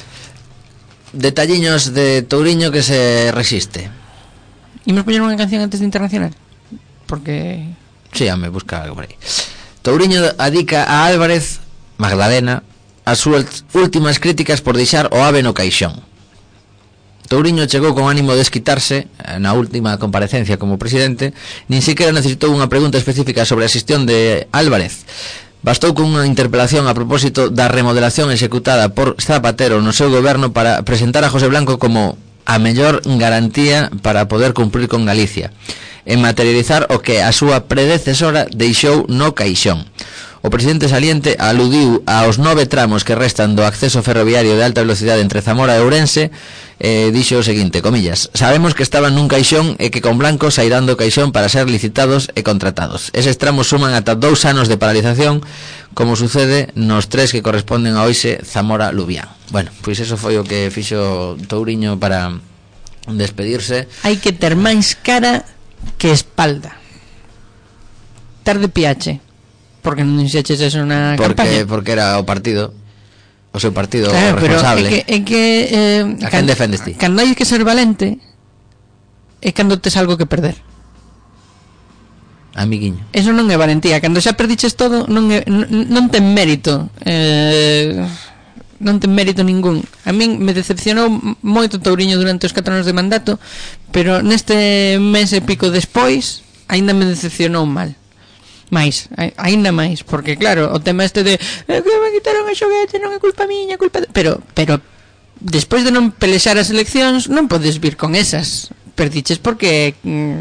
Detalliños de Touriño que se resiste. Imos poñer unha canción antes de Internacional? Porque... Sí, me busca algo por aí. Touriño adica a Álvarez Magdalena as súas últimas críticas por deixar o ave no caixón. Touriño chegou con ánimo de desquitarse na última comparecencia como presidente, nin sequera necesitou unha pregunta específica sobre a xestión de Álvarez. Bastou con unha interpelación a propósito da remodelación executada por Zapatero no seu goberno para presentar a José Blanco como a mellor garantía para poder cumprir con Galicia, en materializar o que a súa predecesora deixou no caixón. O presidente saliente aludiu aos nove tramos que restan do acceso ferroviario de alta velocidade entre Zamora e Ourense e dixo o seguinte, comillas, sabemos que estaban nun caixón e que con Blanco sairán do caixón para ser licitados e contratados. Eses tramos suman ata dous anos de paralización, como sucede nos tres que corresponden a hoxe Zamora-Lubián. Bueno, pois eso foi o que fixo Touriño para despedirse. Hai que ter máis cara que espalda. Tarde piache. Porque non dixeches eso na porque, campaña. Porque era o partido, o seu partido claro, responsable. Pero é que, é que eh, a quen defendes ti? Cando hai que ser valente é cando tes algo que perder. Amiguiño. Eso non é valentía. Cando xa perdiches todo non, é, non, non ten mérito. Eh, non ten mérito ningún. A min me decepcionou moito Touriño durante os catro anos de mandato, pero neste mes e pico despois aínda me decepcionou mal. máis, aínda máis, porque claro, o tema este de eh, que me quitaron o xoguete, non é culpa miña, culpa de... pero pero despois de non pelexar as eleccións non podes vir con esas. Perdiches porque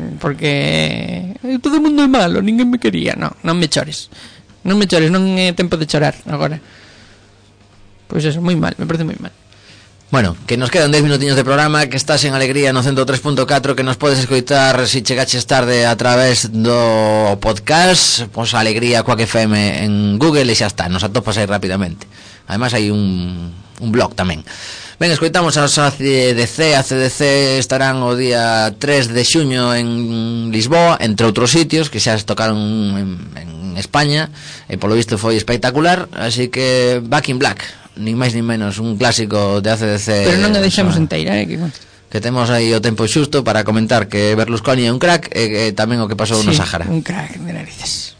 porque eh, todo o mundo é malo, ninguén me quería. Non, non me chores. Non me chores, non é tempo de chorar agora. Pois eso, moi mal, me parece moi mal. Bueno, que nos quedan dez minutiños de programa, que estás en Alegría no ciento tres punto catro, que nos podes escoitar se si chegaches tarde a través do podcast, pois Alegría Quack F M en Google e xa está, nos atopas aí rapidamente. Ademais hai un, un blog tamén. Ben, escoitamos a C D C, a C D C estarán o día tres de xuño en Lisboa, entre outros sitios que xa se tocaron en, en en España, e polo visto foi espectacular, así que Back in Black, nin máis nin menos, un clásico de A C D C. Pero non a deixamos inteira, eh, que que temos aí o tempo xusto para comentar que Berlusconi é un crack e, e tamén o que pasou sí, no Sáhara. Un crack de narices.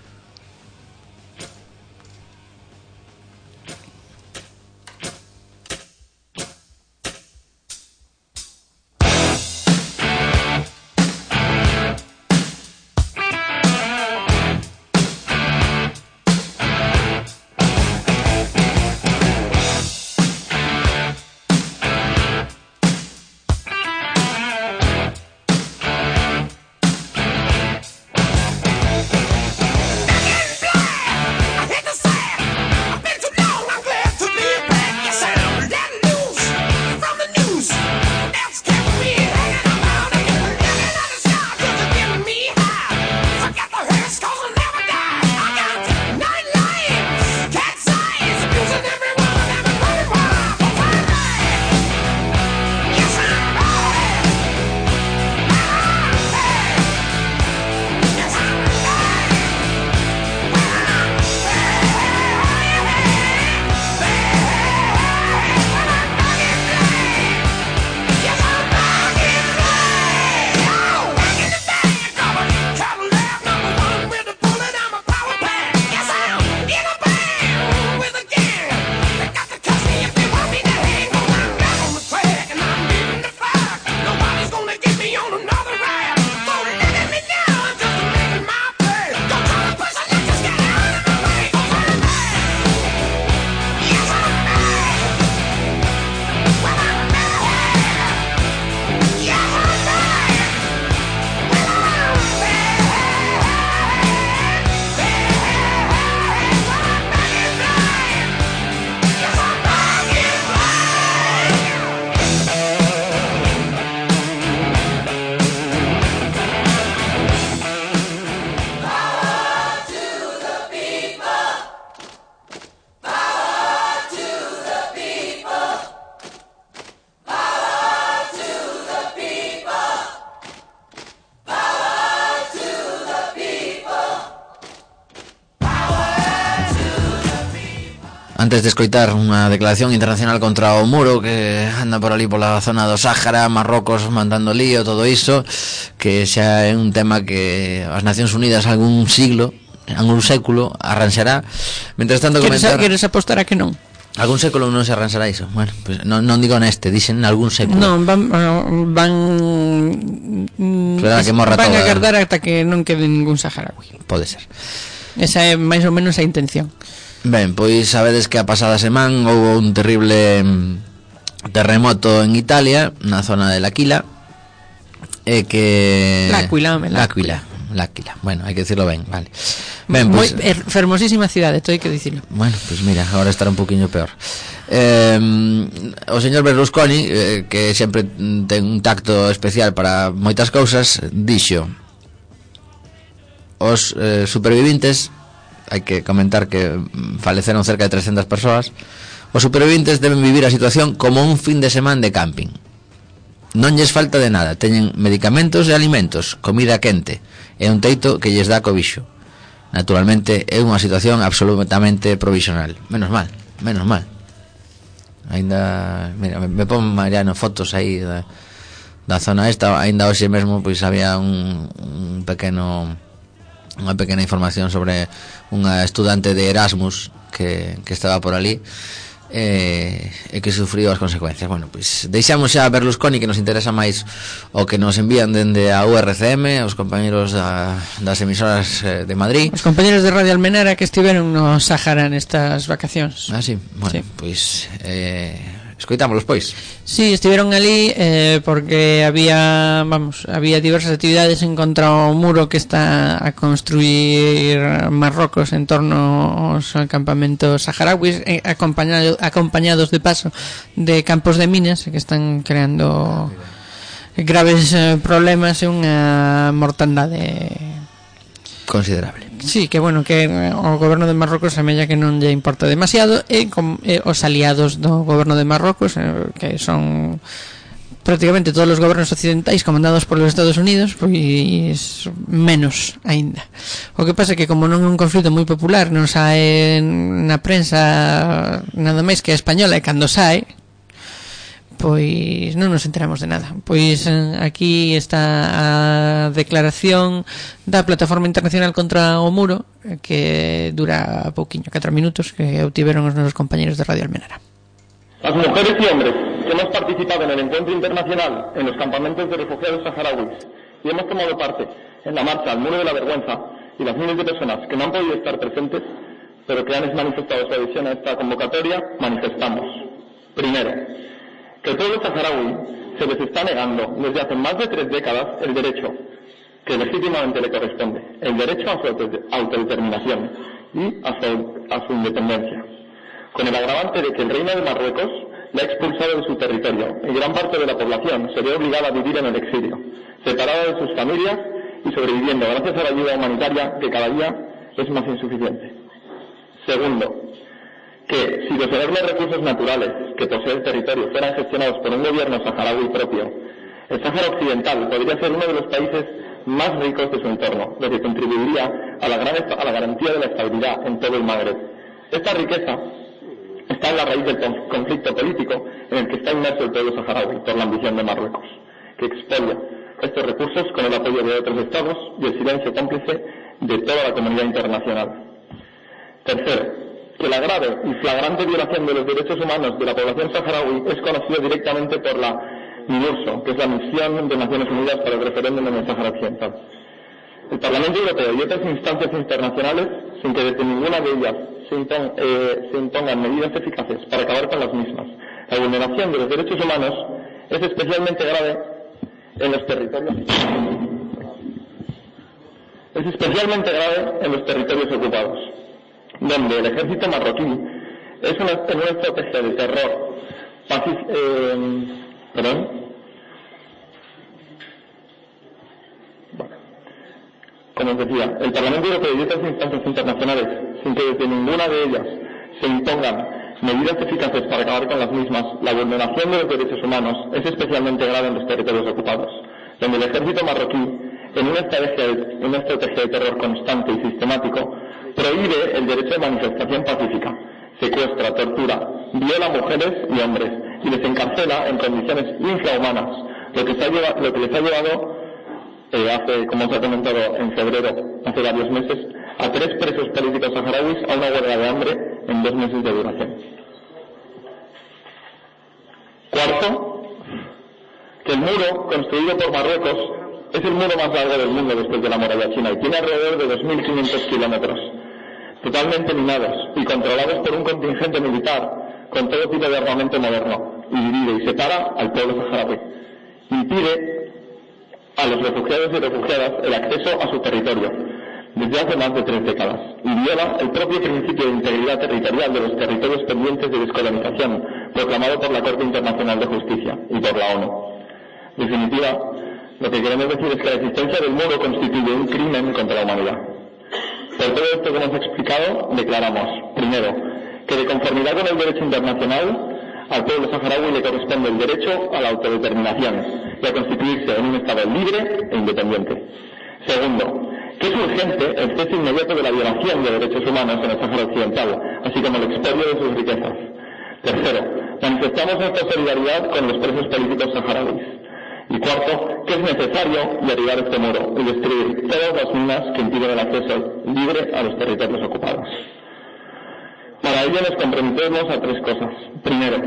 Antes de escoitar unha declaración internacional contra o muro que anda por ali pola zona do Sáhara, Marrocos mandando lío, todo iso, que xa é un tema que as Nacións Unidas algún siglo, algún século arranxará. Mientras tanto comentar... Queres apostar a que non? Algún século non se arranxará iso. Bueno, pues non, non digo neste, dixen algún século. Non, van van Pero que morra van toda. a agardar ata que non quede ningún saharaui. Pode ser. Esa é máis ou menos a intención. Ben, pois sabedes que a pasada semana houve un terrible terremoto en Italia, na zona de L'Aquila, e que... L'Aquila, L'Aquila, L'Aquila, bueno, hai que decirlo ben, vale. Ben, Moi pois, fermosísima cidade, todo hai que dicirlo. Bueno, pois mira, agora estará un poquinho peor. Eh, o señor Berlusconi, eh, que sempre ten un tacto especial para moitas cousas, dixo: os eh, supervivintes, hai que comentar que faleceron cerca de trescentas persoas, os supervivintes deben vivir a situación como un fin de semana de camping. Non lles falta de nada, teñen medicamentos e alimentos, comida quente e un teito que lles dá cobixo. Naturalmente é unha situación absolutamente provisional. Menos mal, menos mal. Ainda, mira, me, me pon Mariano fotos aí da, da zona esta, ainda hoxe mesmo pois había un, un pequeno unha pequena información sobre unha estudante de Erasmus que, que estaba por ali e, e que sufriu as consecuencias. Bueno, pois deixamos xa a Berlusconi, que nos interesa máis o que nos envían dende a U R C M, os compañeros da, das emisoras de Madrid, os compañeros de Radio Almenara que estiveron no Sáhara nestas vacacións. Ah, sí, bueno, sí. Pois eh, escoitámolos, pois. Sí, estiveron ali eh, porque había, vamos, había diversas actividades en contra o muro que está a construir Marrocos en torno aos campamentos saharauis, eh, acompañado, acompañados de paso de campos de minas que están creando graves eh, problemas e unha mortandade considerable. Sí, que bueno, que o goberno de Marrocos semella que non lle importa demasiado e, com, e os aliados do goberno de Marrocos, eh, que son prácticamente todos os gobernos occidentais comandados polos Estados Unidos, pois menos aínda. O que pasa é que como non é un conflito moi popular, non sae na prensa nada máis que a española, e cando sae pois non nos enteramos de nada. Pois aquí está a declaración da Plataforma Internacional contra o Muro, que dura pouquiño, catro minutos, que obtiveron os nosos compañeros de Radio Almenara. Las mujeres y hombres que hemos participado en el encuentro internacional en los campamentos de refugiados saharauis y hemos tomado parte en la marcha al Muro de la Vergüenza, y las miles de personas que no han podido estar presentes pero que han manifestado su adhesión a esta convocatoria, manifestamos: primero, que el pueblo saharaui se les está negando desde hace más de tres décadas el derecho que legítimamente le corresponde, el derecho a su autodeterminación y a su, a su independencia, con el agravante de que el Reino de Marruecos le ha expulsado de su territorio y gran parte de la población se ve obligada a vivir en el exilio, separada de sus familias y sobreviviendo gracias a la ayuda humanitaria que cada día es más insuficiente. Segundo, que si los enormes recursos naturales que posee el territorio fueran gestionados por un gobierno saharaui propio, el Sáhara Occidental podría ser uno de los países más ricos de su entorno, lo que contribuiría a la, gran, a la garantía de la estabilidad en todo el Magreb. Esta riqueza está en la raíz del conflicto político en el que está inmerso el pueblo saharaui por la ambición de Marruecos, que expolia estos recursos con el apoyo de otros estados y el silencio cómplice de toda la comunidad internacional. Tercero, que la grave y flagrante violación de los derechos humanos de la población saharaui es conocida directamente por la MINURSO, que es la Misión de Naciones Unidas para el Referéndum en el Sáhara Occidental. El Parlamento Europeo y otras instancias internacionales, sin que desde ninguna de ellas se, impon, eh, se impongan medidas eficaces para acabar con las mismas, la vulneración de los derechos humanos es especialmente grave en los territorios es especialmente grave en los territorios ocupados, donde el ejército marroquí es una, en una estrategia de terror pacif, eh, perdón bueno. Como os decía, el Parlamento Europeo y otras instancias internacionales, sin que desde ninguna de ellas se impongan medidas eficaces para acabar con las mismas, la vulneración de los derechos humanos es especialmente grave en los territorios ocupados, donde el ejército marroquí, en una estrategia de, en una estrategia de terror constante y sistemático, prohíbe el derecho de manifestación pacífica, secuestra, tortura, viola a mujeres y hombres y les encarcela en condiciones infrahumanas, lo que, se ha llevado, lo que les ha llevado, eh, hace, como se ha comentado en febrero, hace varios meses, a tres presos políticos saharauis a una huelga de hambre en dos meses de duración. Cuarto, que el muro construido por Marruecos es el muro más largo del mundo después de la muralla china y tiene alrededor de dos mil quinientos kilómetros, totalmente minados y controlados por un contingente militar con todo tipo de armamento moderno, y divide y separa al pueblo saharaui. Impide a los refugiados y refugiadas el acceso a su territorio desde hace más de tres décadas y viola el propio principio de integridad territorial de los territorios pendientes de descolonización proclamado por la Corte Internacional de Justicia y por la ONU. En definitiva, lo que queremos decir es que la existencia del muro constituye un crimen contra la humanidad. Por todo esto que hemos explicado, declaramos, primero, que de conformidad con el derecho internacional, al pueblo saharaui le corresponde el derecho a la autodeterminación y a constituirse en un Estado libre e independiente. Segundo, que es urgente el cese inmediato de la violación de derechos humanos en el Sáhara Occidental, así como el expolio de sus riquezas. Tercero, manifestamos nuestra solidaridad con los presos políticos saharauis. Y cuarto, que es necesario derribar este muro y destruir todas las minas que impiden el acceso libre a los territorios ocupados. Para ello nos comprometemos a tres cosas. Primero,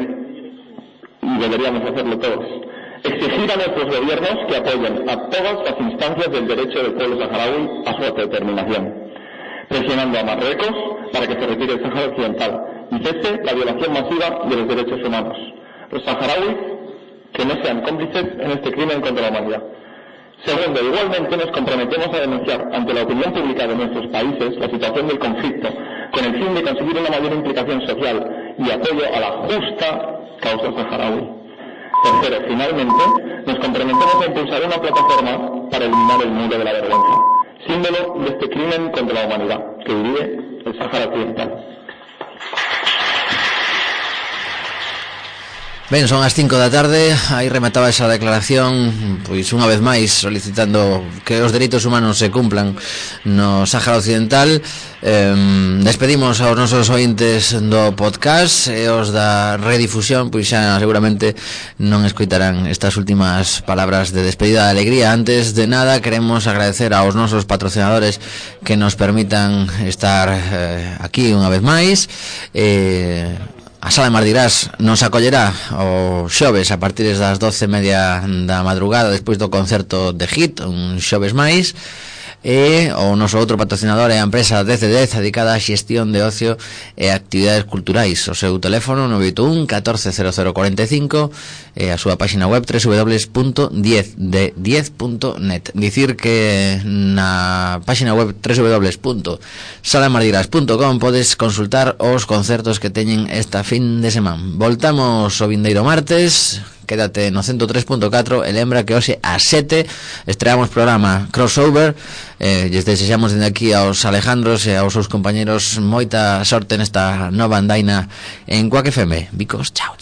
y deberíamos hacerlo todos, exigir a nuestros gobiernos que apoyen a todas las instancias del derecho del pueblo saharaui a su autodeterminación, presionando a Marruecos para que se retire el Sáhara Occidental y cese la violación masiva de los derechos humanos. Los saharauis que no sean cómplices en este crimen contra la humanidad. Segundo, igualmente nos comprometemos a denunciar ante la opinión pública de nuestros países la situación del conflicto, con el fin de conseguir una mayor implicación social y apoyo a la justa causa saharaui. Tercero, finalmente, nos comprometemos a impulsar una plataforma para eliminar el muro de la vergüenza, símbolo de este crimen contra la humanidad que vive el Sáhara Occidental. Ben, son as cinco da tarde. Aí remataba esa declaración, pois unha vez máis solicitando que os dereitos humanos se cumplan no Sáhara Occidental. eh, Despedimos aos nosos ointes do podcast, e os da redifusión pois xa seguramente non escoitarán estas últimas palabras de despedida de alegría. Antes de nada queremos agradecer aos nosos patrocinadores que nos permitan estar eh, aquí unha vez máis. eh, A Sala de Mardirás nos acollerá o xoves a partir das doce e media da madrugada, despois do concerto de Hit, un xoves máis. E o noso outro patrocinador é a empresa dez de dez, dedicada á xestión de ocio e actividades culturais. O seu teléfono nove oito un, catorce cero cero cuarenta e cinco e a súa página web doble u doble u doble u punto diez de diez punto net. Dicir que na página web doble u doble u doble u punto sala mardiras punto com podes consultar os concertos que teñen esta fin de semana. Voltamos o vindeiro martes. Quédate no ciento tres punto catro e lembra que hoxe ás sete estreamos programa Crossover. eh, lles desexamos dende aquí aos Alejandros e aos seus compañeros moita sorte nesta nova andaina en Quack F M. Bicos, chao.